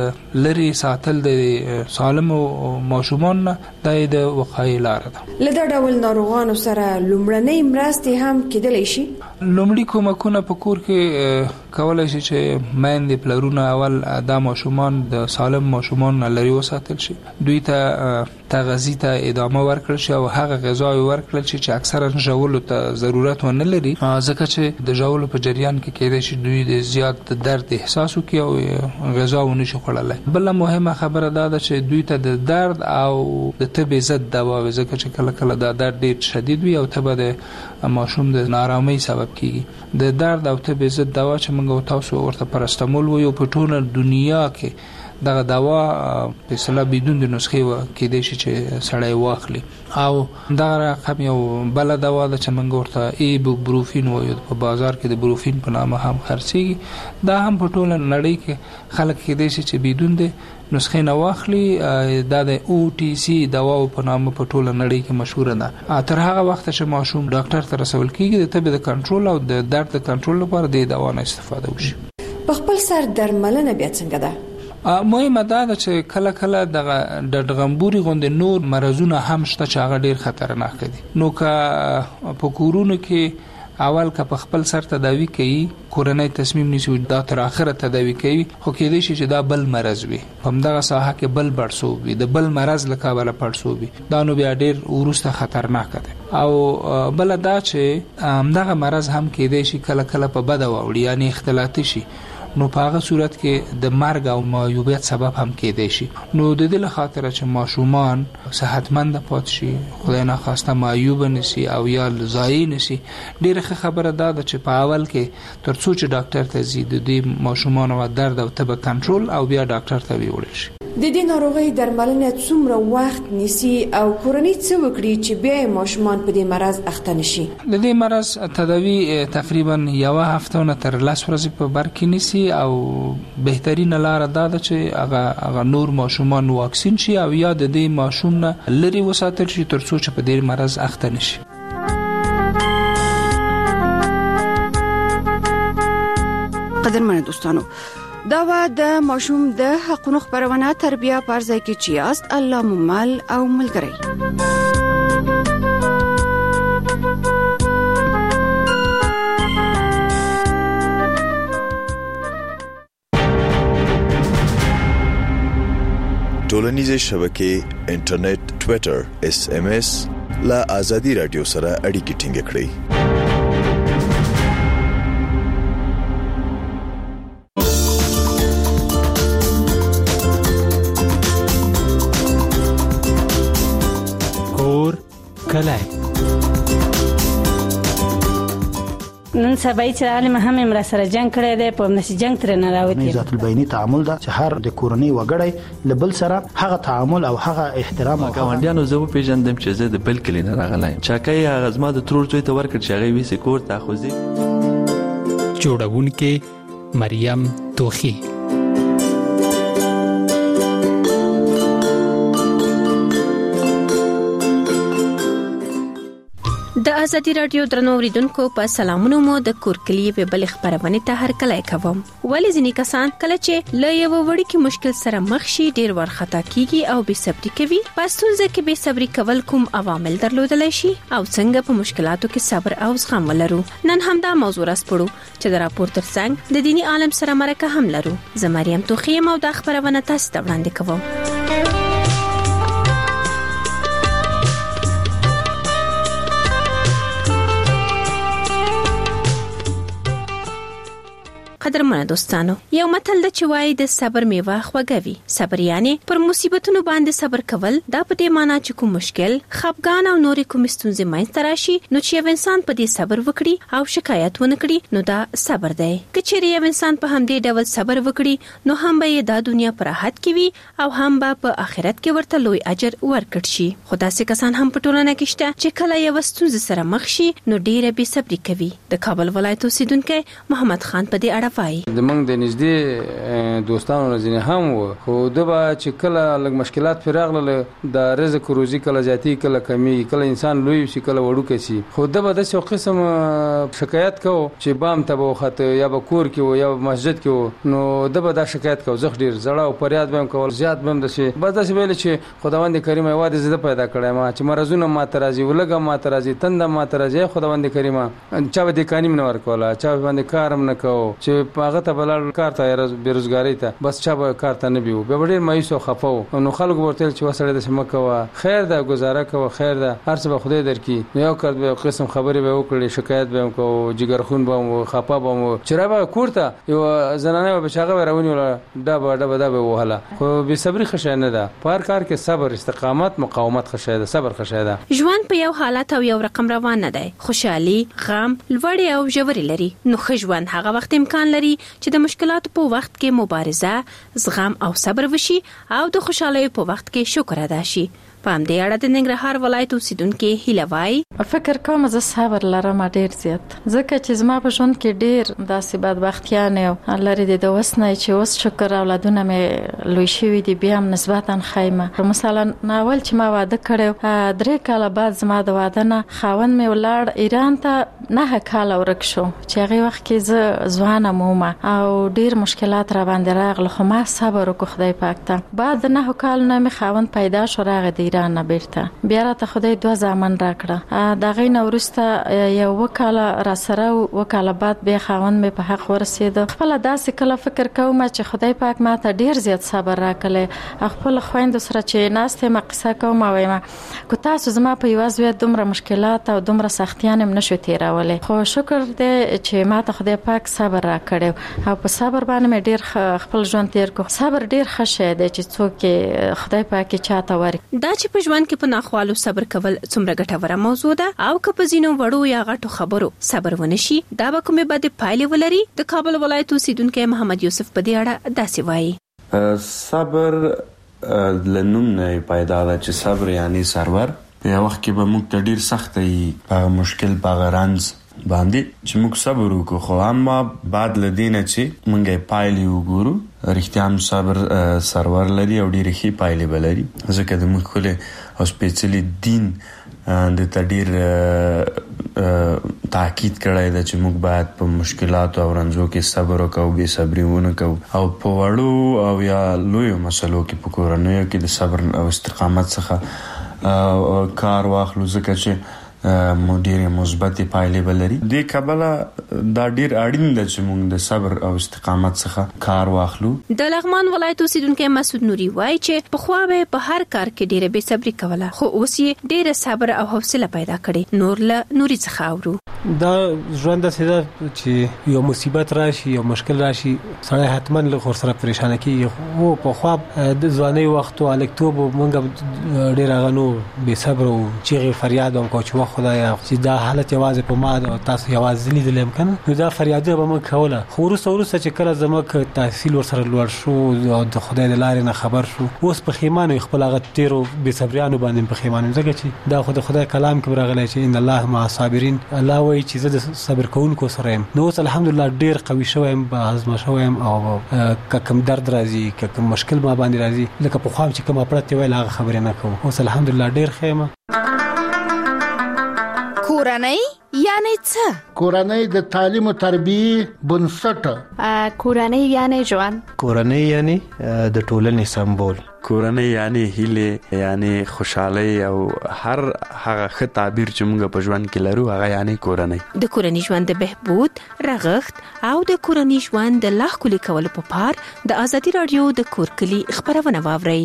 لري ساتل د سالم ماشومان نه د وقایې لار ده. لدا ډول ناروغانو سره لومړنۍ مرستې هم کېدلی شي. لومړی کومکونه په کور کې کولای شي چې مېندې پلرونه اول د ماشومان د سالم ماشومان لري وساتل شي. دوی ته تغذیه ته ادامه ورکړل شي او هغه غذا ورکړل شي چې اکثرا ژولو ته ضرورت ونه لري ځکه چې د ژولو په جریان کې کېدای شي دوی د زیات درد احساس وکړي او غذا ونه شي خوړلای. بل مهمه خبره دا ده چې دوی ته د درد او د تبې ضد دوا ځکه چې کله کله دا درد ډیر شدید وي او تبه د ماشوم د نارامۍ سبب کیږي. د درد او تبې ضد دوا چې موږ تاسو ورته پرستمول وایو په ټوله دنیا کې دغه دوا په سلا بدون د نسخې کې د شي چې سړی واخلي او دا رقم یو بل دوا د چې موږ ورته ایبوبروفین وایو په بازار کې د بروفین په نامه هم خرڅيږي. دا هم په ټوله نړۍ کې خلک کې د شي چې بدون د نسخې نه واخلي. دا د او ټي سي دوا په نامه په ټوله نړۍ کې مشهور ده. تر هغه وخت چې ماشوم ډاکټر ته رسول کیږي د تبې د کنټرول او د درد د کنټرول لپاره د دوا نه استفاده وشي. په خپل سر درملنه بیا څنګه ده؟ مهمه دا ده چې کله کله د ډډغمبوري غوندې نور مرزونه هم شته چې هغه ډیر خطرناک دي. نو که په کورونو کې اول که په خپل سر تداوی کوي کورنۍ تصمیم نیسي دا تر اخره تداوی کوي خو کېدای شي چې دا بل مرز وي په همدغه ساحه کې بل بړسو وي د بل مرز لکه بل پړسو وي دا نو بیا ډیر ورسته خطرناک دی. او بل دا چې همدغه مرز هم کېدای شي کله کله په بد وړي یعنی اختلاطي شي نو په هغه صورت کې د مرګ او معیوبیت سبب هم کېدای شي. نو د دې لخاطر چې ماشومان صحتمند پات شي خدای نه خواسته معیوب نشي او یا ضایع نشي ډیره خبره ده چې په اول کې ترڅو چې ډاکټر ته زی د دې ماشومان او درد او تب کنټرول او بیا ډاکټر ته ویول شي. د دې ناروغي درملنه څومره وخت نیسي او کورنۍ څه وکړي چې بیا ماشومان په دې مرض اخته نشي؟ د دې مرض تداوی تقریبا یو هفته نه تر لس ورځې په بر کې نیسي او بهترین لار دا ده چې هغه هغه نور ماشومان واکسین شي او یا د دې ماشوم نه لري وساتل شي ترڅو چې په دې مرض اخته نشي. قدرمن دوستانو دا و د ماشوم د حقوقو خبرونه تربیه پرځای کې چیاست الله ممل او ملګری. ټولنیزې شبکې انټرنیټ ټوئیټر اس ام اس لا ازادي رادیو سره اړیکې ټینګ کړئ. کلای نن سبا چې عالم هم امر سره جنگ کړی دی په نشي جنگ تر نه راوتی. ذات البینی تعامل دا چې هر د کورنۍ وګړي لبل سره هغه تعامل او هغه احترام او ګاونډیانو زه په پیژندم چې زه د بل کلی نه راغلایم چاکای هغه زما د ترور ځای ته ورکړ چې هغه وی سکور تاخذي جوړونکې مریم توخی. د د ازادي رادیو درنو اوریدونکو په سلامونو مو د کورکلی په بل خبرونه ته هر کله کوم. ولې ځینې کسان کله چې له یو وړي کې مشکل سره مخ شي ډیر ورختا کیږي او بې صبري کوي. پښتونځ کې بې صبري کول کوم عوامل درلودلی شي او څنګه په مشکلاتو کې صبر او زغم ولرو. نن همدا موضوع راسپړو چې د راپور ترڅنګ د دینی عالم سره مرکه هم لرو. زه مریم توخیم او د خبرونه تاسو ته وړاندې کوم. قدرمنه دوستانو، یو متل د چوي د صبر میوه خوږوي. صبر یعنی پر مصیبتونو باندې صبر کول. دا په دې معنی چې کوم مشکل، خفګان او نورې کوم ستونزې مینځ راشي نو چې یو انسان په دې صبر وکړي او شکایت ونه کړي نو دا صبر دی. که چیرې یو انسان په همدې ډول صبر وکړي نو هم به د دنیا پر راحت کې وي او هم به په آخرت کې ورته لوی اجر ورکړي شي. خدا سي کسان هم په ټولنه کې شته چې کله یو ستونزه سره مخ شي نو ډیره بې صبري کوي. د کابل ولایت اوسیدونکو محمد خان په دې اړه د موږ د نږدې دوستانو نه هم و خو دبا چې کله لږ مشکلات پر راغله د رزق روزي کله ذاتی کله کمی کله انسان لوی شي کله وړو کسي خو دبا د څو قسم شکایت کو چې بام ته وخت یا به کور کې یا مسجد کې نو دبا دا شکایت کو زخ ډیر زړه او پریاد بهم کول زیات بهم د شي بس دا ویل چې خداوند کریم یوازې زده پیدا کړی ما چې مرزونه ما ترازی ولګه ما ترازی تند ما ترازی خداوند کریم چا به د قانون نه ورکولا چا باندې کارم نه کو چې پاغه ته بلل کار ته بیروزګاری ته بس چا به کار ته نه بیو به ډیر مایوس او خفاو نو خلک ورته چې وسړی د سمکوا خیر دا گزاره کوه خیر دا هر څه به خدای درکې یو کړ به قسم خبرې به وکړي شکایت به کو جګرخون به خپه به چر به کوړه یو زنانه به شاغه راونی ولا دا به دا به وهله خو به صبر خشانه ده پر کار کې صبر استقامت مقاومت خشاده صبر خشاده ژوند په یو حالت او یو رقم روان نه دی. خوشحالي غم لوړ او ژوري لري. نو ژوند هغه وخت امکان لري چې د مشکلاتو په وخت کې مبارزه زغم او صبر وشي او د خوشحالۍ په وخت کې شکر ادا شي. په همدې اړه د ننګرهار ولایت اوسیدونکو هیله وایي فکر کوم زه صبر لرم ډیر زیات ځکه چې زما په ژوند کې ډیر داسې بدبختیان او لري د وسنه چې اوس شکر اولادونه مې لوی شوي دي بیا هم نسبتا خیمه مثلا ناول چې ما واده کړو درې کاله بعد زما د واده نه خاوند مې ولاړ ایران ته نه کاله ورک شو چې هغه وخت کې زه ځوانه مومه او ډیر مشکلات را باندې راغله خو ما صبر وکړ خدای پاک ته بعد نه کال نه مې خاوند پیدا شو راغی ایران نه بیرته بیا راته خدای دوه ځامن راکړه دا غي نو ورسته یو وکاله را سره وکاله بعد به خاوند مې په حق ورسید خپل داسې کله فکر کوم چې خدای پاک ماته ډیر زیات صبر راکړي خپل خويند سره چې ناسته مقصه کوم وایم کو تاسو زما په یوازې دومره مشکلات او دومره سختیان هم نشو تیرولې خو شکر دې چې ماته خدای پاک صبر راکړي او په صبر باندې مې ډیر خپل ژوند تیر کو صبر ډیر ښه دی چې څوک خدای پاک چاته ورکړي دا چې په ژوند کې په ناخوالو صبر کول څومره ګټوره موضوع ده او که په ځینو وړو یا غټو خبرو صبر ونشي دا به کومه بده پایلې ولري. د کابل ولایت اوسیدونکو محمد یوسف په دې اړه داسې وایي صبر لنوم نه پیدا ده چې صبر یعنی سرور په وخت کې به موږ ته ډیر سخت په مشکل په غرانز باندې چې موږ صبر وکړو خو اما بعد لدینه چې موږ پایلې وګورو رښتیا هم صبر سرور لري او ډیر ښه پایلې بلري ځکه د موږ خپل او سپیشلی دین د تدیر تاکید کړی دا چې موږ باید په مشکلاتو او رنځو کې صبر وکړو بې صبري ونه کوو او په وړو او یا لویو مسلو کې په کورنیو کې د صبر او استقامت څخه کار واخلو ځکه چې مدیر مثبت پایلې بلري. د کابل دا ډیر اړین ده چې موږ د صبر او استقامت څخه کار واخلو. د لغمان ولایت اوسیدونکو مسعود نوري وایي چې په خو به په هر کار کې ډیره بې صبري کوله خو اوس یې ډیره صبر او حوصله پیدا کړي. نور له نوري څخه اورو دا ژوند سره چې یو مصیبت راشي یو مشکل راشي سړی حتما له خور سره پریشان کیږي او په خو د ځواني وخت او الکتوب موږ ډیر غنو بې صبر او چې فریاد او کوچ خدایا چې دا حالت یوازې په ما او تاسو یوازې لیدل امکان نو دا فریادونه به موږ کوله خو ورسره ورسره چې کله زموږ تحصیل ورسره لوړ شو او د خدای د لارې نه خبر شو اوس په خیمانو خپل هغه تیرو بې صبریانو باندې په خیمانو ځکه چې دا خو د خدای کلام کې راغلی چې ان الله مع الصابرین الله وایي چې زه د صبر کوونکو سره یم نو اوس الحمدلله ډیر قوي شوم په ازما شوم او کوم درد راځي کوم مشکل ما باندې راځي لکه په خام چې کوم پرته ویل هغه خبرې نه کوم اوس الحمدلله ډیر خیمه. کورنۍ یعنی څه؟ کورنۍ د تعلیم او تربیه بنسټ. کورنۍ یعنی ژوند. کورنۍ یعنی د ټولنې سمبول. کورنۍ یعنی هیله یعنی خوشحالي او هر هغه ښه تعبیر چې موږ په ژوند کې لرو هغه یعنی کورنۍ. د کورنۍ ژوند د بهبود، رغښت او د کورنۍ ژوند د لا ښکلي کولو په پار د ازادي رادیو د کورکلي خبرونه واورئ.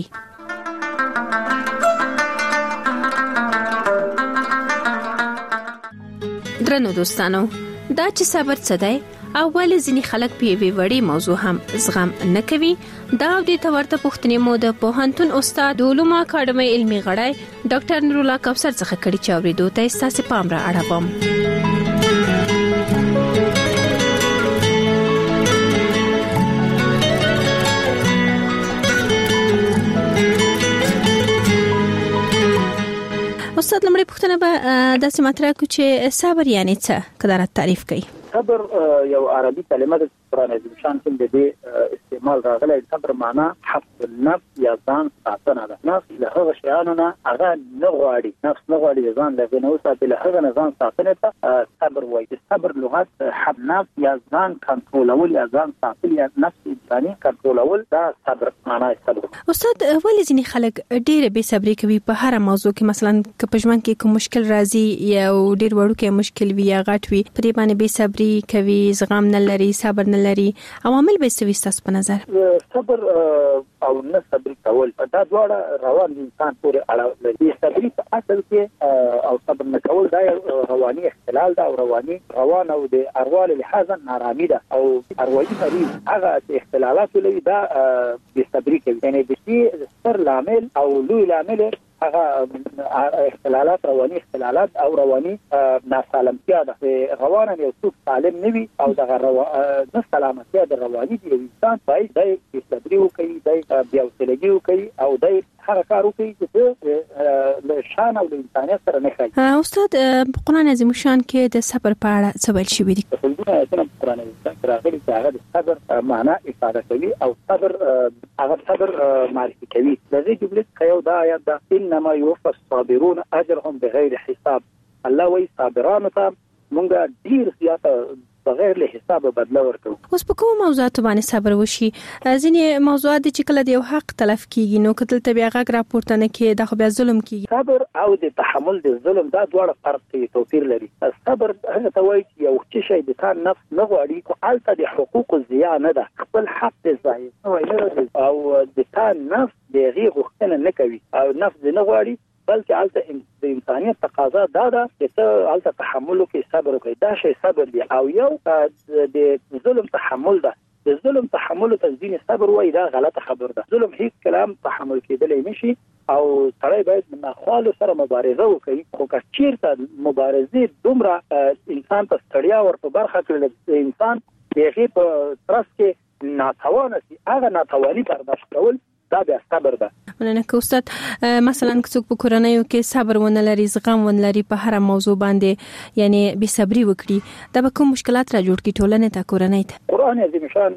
درنو دوستانو، دا چې صبر څه دی او ولې ځینې خلک په یوې وړې موضوع هم زغم نه کوي، دا او د تورته پوښتنې مو د پوهنتون استاد د علومو اکاډمۍ علمي غړی ډاکټر نورالله کوثر څخه کړي چې اورېدو ته ستاسو پام را اړوم. استاد لمړی پوښتنه به داسې مطرح کو چې صبر یعنی څه؟ کدارت تعریف کړئ. صبر یو عربي کلمه ده چې قرآن عظیم شان کې د دې استعمال راغلی. صبر معنا حفظ النفس یا ځان ساتنه ده. نفس له هغه شیانو نه هغه نه غواړي، نفس نه غواړي ځان له غنه وساتي، له هغه نه ځان ساتنه ته صبر وایي. صبر لغت حفظ نفس یا ځان کنټرولول یا ځان ساتل یا نفس انساني کنټرولول، دا صبر معنا صبر. استاد ولې ځینې خلک ډېر بې صبري کوي په هر موضوع کې؟ مثلا که په ژوند کې کوم مشکل راځي یا ډېر وړوکی مشکل وي یا غټ وي، په دې باندې بې صبري کوي، زغم نه لري، صبر نه لري، عوامل به څه وي ستاسو په نظر؟ صبر او نه صبر کول دا دواړه روان انسان پورې اړه لري. صبر په اصل کې او صبر نه کول دا رواني اختلال ده او رواني روان او د اروال لحاظا نارامي ده او اروايي مريض هغه اختلالات لري، دا بې صبري کوي. یعنی د شي ستر لامل او لوی لامل هغه اختلالات رواني اختلالات او رواني ناسالمتیا ده. روانه یو څوک سالم نه وي او دغه نه سلامتیا د رواني دی انسان باید د صبري وکړي، د بیا وسلګي وکړي او د هغه کار وکړي چې د شان او د انسانیت سره نه کوي. استاد په قرآن عظیم شان کې د صبر په اړه څه ویل شوي دي؟ ټولونه آیتونه په قرآن عظیم شان کې راغلي چې هغه د صبر معنا افاده کوي او صبر هغه صبر معرفي کوي. د دې جملې څخه یو دا آیت ده: انما يوفى الصابرون اجرهم بغیر حساب. الله وی صابرانو ته مونږه ډیر زیاته بغیر له حساب بدلا ورکو. اوس په کوم موضوعات باندې صبر وشي؟ ځینې موضوعات چې کله د یو حق تلف کیږي نو کتل ته بیا غږ راپورته نه کیږي، دا خو بیا ظلم کیږي. صبر او د تحمل د ظلم دا دواړه فرق کوي، توپیر لري. صبر هغه ته وایي چې یو څه شی د ځان نفس نه غواړي او البته د حقوق الزیا نه ده، خپل حق دې ځای او د ځان نفس د غي غوښتنه نه کوي او نفس نه غواړي، بلکې البته د انسانیت تقاضا دا ده چې ته البته تحمل وکړي، صبر وکړي. دا شی صبر دی. او یو د ظلم تحمل ده. د ظلم تحمل ته ځینې صبر وایي، دا غلطه خبر ده. ظلم هیڅ کلام تحمل کېدلی نشي او سړی باید من خپل سره مبارزه وکړي. خو که چیرته مبارزې دومره انسان ته ستړیا ورته برخه کړي، انسان دغه په ترڅ کې ناتوانه سي، هغه ناتواني برداشت کول دا بیا صبر ده. مننه که استاد مثلا که څوک په کورنیو کې صبر ونه لري، زغم ونه لري، په هر موضوع باندې یعنی بې صبري وکړي، دا به کوم مشکلات را جوړ کړي ټولنې ته، کورنۍ ته؟ قرآن عظیم شان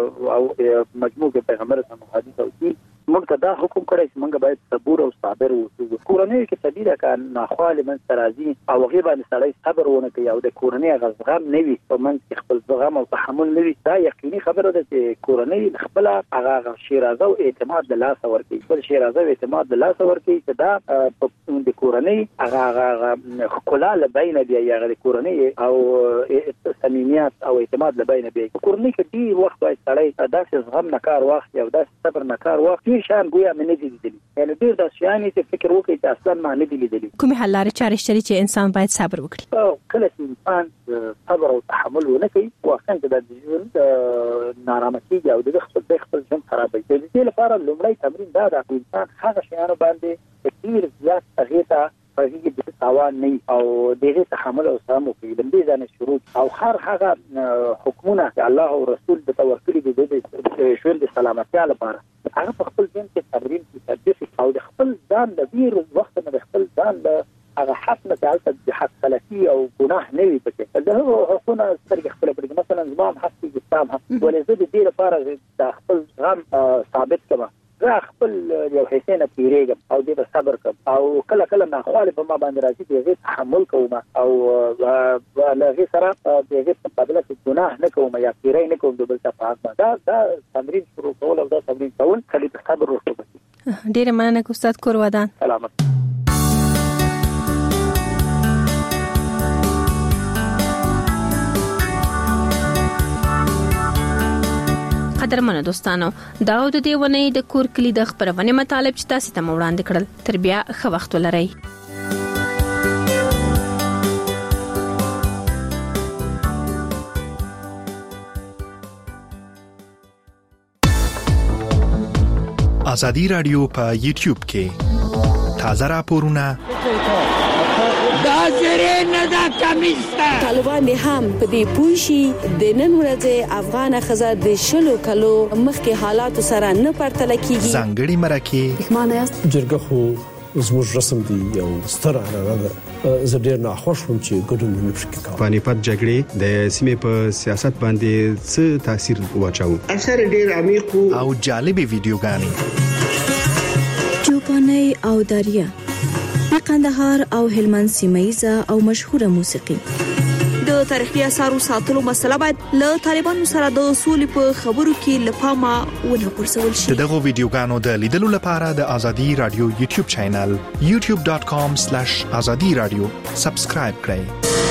او مجموع پیغمبر اسلام حدیث او دین موږ ته دا حکم کړی چې موږ باید صبور او صابر اوسو. کورنۍ کې طبيعي ده که ناخوالې منځ ته راځي او هغې باندې سړی صبر ونه کوي او د کورنۍ هغه زغم نه وي، په منځ کې خپل زغم او تحمل نه وي، دا یقیني خبره ده چې کورنۍ خپله هغه شیرازه او اعتماد د لاسه ورکوي، خپل شیرازه او اعتماد د لاسه ورکوي چې دا د کورنۍ هغه ښکلا له بینه بیایي، هغه د کورنۍ او صمیمیت او اعتماد له بینه بیایي. په کورنۍ کې ډېر وخت باید سړی داسې زغم نه کار واخلي او داسې صبر نه کار واخلي شان ګویا مې نه دي لیدلي، یعنې ډېر داسې شیان چې فکر وکړي چې اصلا ما نه دي لیدلي. کومې حل لارې چارې شته چې انسان باید صبر وکړي؟ کله چې انسان صبر او تحمل ونه کوي واقعا د ژوند نارامه کېږي او د خپل د خپل ژوند خرابوي. د دې لپاره لومړی تمرین دا ده چې انسان هغه شیانو باندې ډېر زیات هغې ته هغه د تاوان نه او دغه تحمل او زغم کوي. د دې ځنه شروع او هر هغه حکمونه چې الله او رسول د توکل دي د ژوند د سلامتیا لپاره هغه په خپل ځین کې تمرین کوي او د خپل ځان د ډیر وخت نه د خپل ځان د هغه حق نه تعلق د حق خلقي او ګناه نه وي پکې. دا هغه حقونه سترګې خپل پرې مثلا زمام حق دي تام حق ولې زه د دې لپاره د خپل غم ثابت کړم زه خپل یو حسین پیریږم او دې په صبر کوم او کله کله نه خاله په ما باندې راځي دې تحمل کوم او لږه سره دې په بدله کې ګناه نه کوم یا پیری نه کوم د بل څه په حق دا دا تمرین شروع کول او دا تمرین کول خلی په صبر وروسته ډیره مننه استاد کور ودان. سلامت. قدرمنو دوستانو دا د دې ونې د کور کلی د خبرونه مطالب چې تاسو ته وړاندې کړل تر بیا ښه وخت ولرئ. ازادي رادیو په یوټیوب کې تازه راپورونه دا زری نه دا کمیسته طالبان هم په دې پوښي د نن ورځې افغان خزه د شلو کلو مخکې حالات سره نه پرتل کیږي. ځانګړي مرکه معنی است جرګه خو زموږ رسم دی یو ستر عنعنه ده. زه ډیر ناخوښ وم چې ګډون نه پکې کوم. پانیپت جګړې د سیمې په سیاست باندې څه تاثیر واچاو؟ اثر ډیر عمیق او جالبه ویډیوګانې چوپاني او داریا د قندهار او هلمند سیمایزه او مشهوره موسیقي. د تاریخي اثارو ساتلو مسله باید له طالبانو سره د اصول په خبرو کې لپاره ونه پرسول شي. دغه ویډیوګانو د لیدلو لپاره د ازادي رادیو یوټیوب چینل یوټیوب ډاټ کام سلیش ازادي رادیو سبسکرایب کړئ.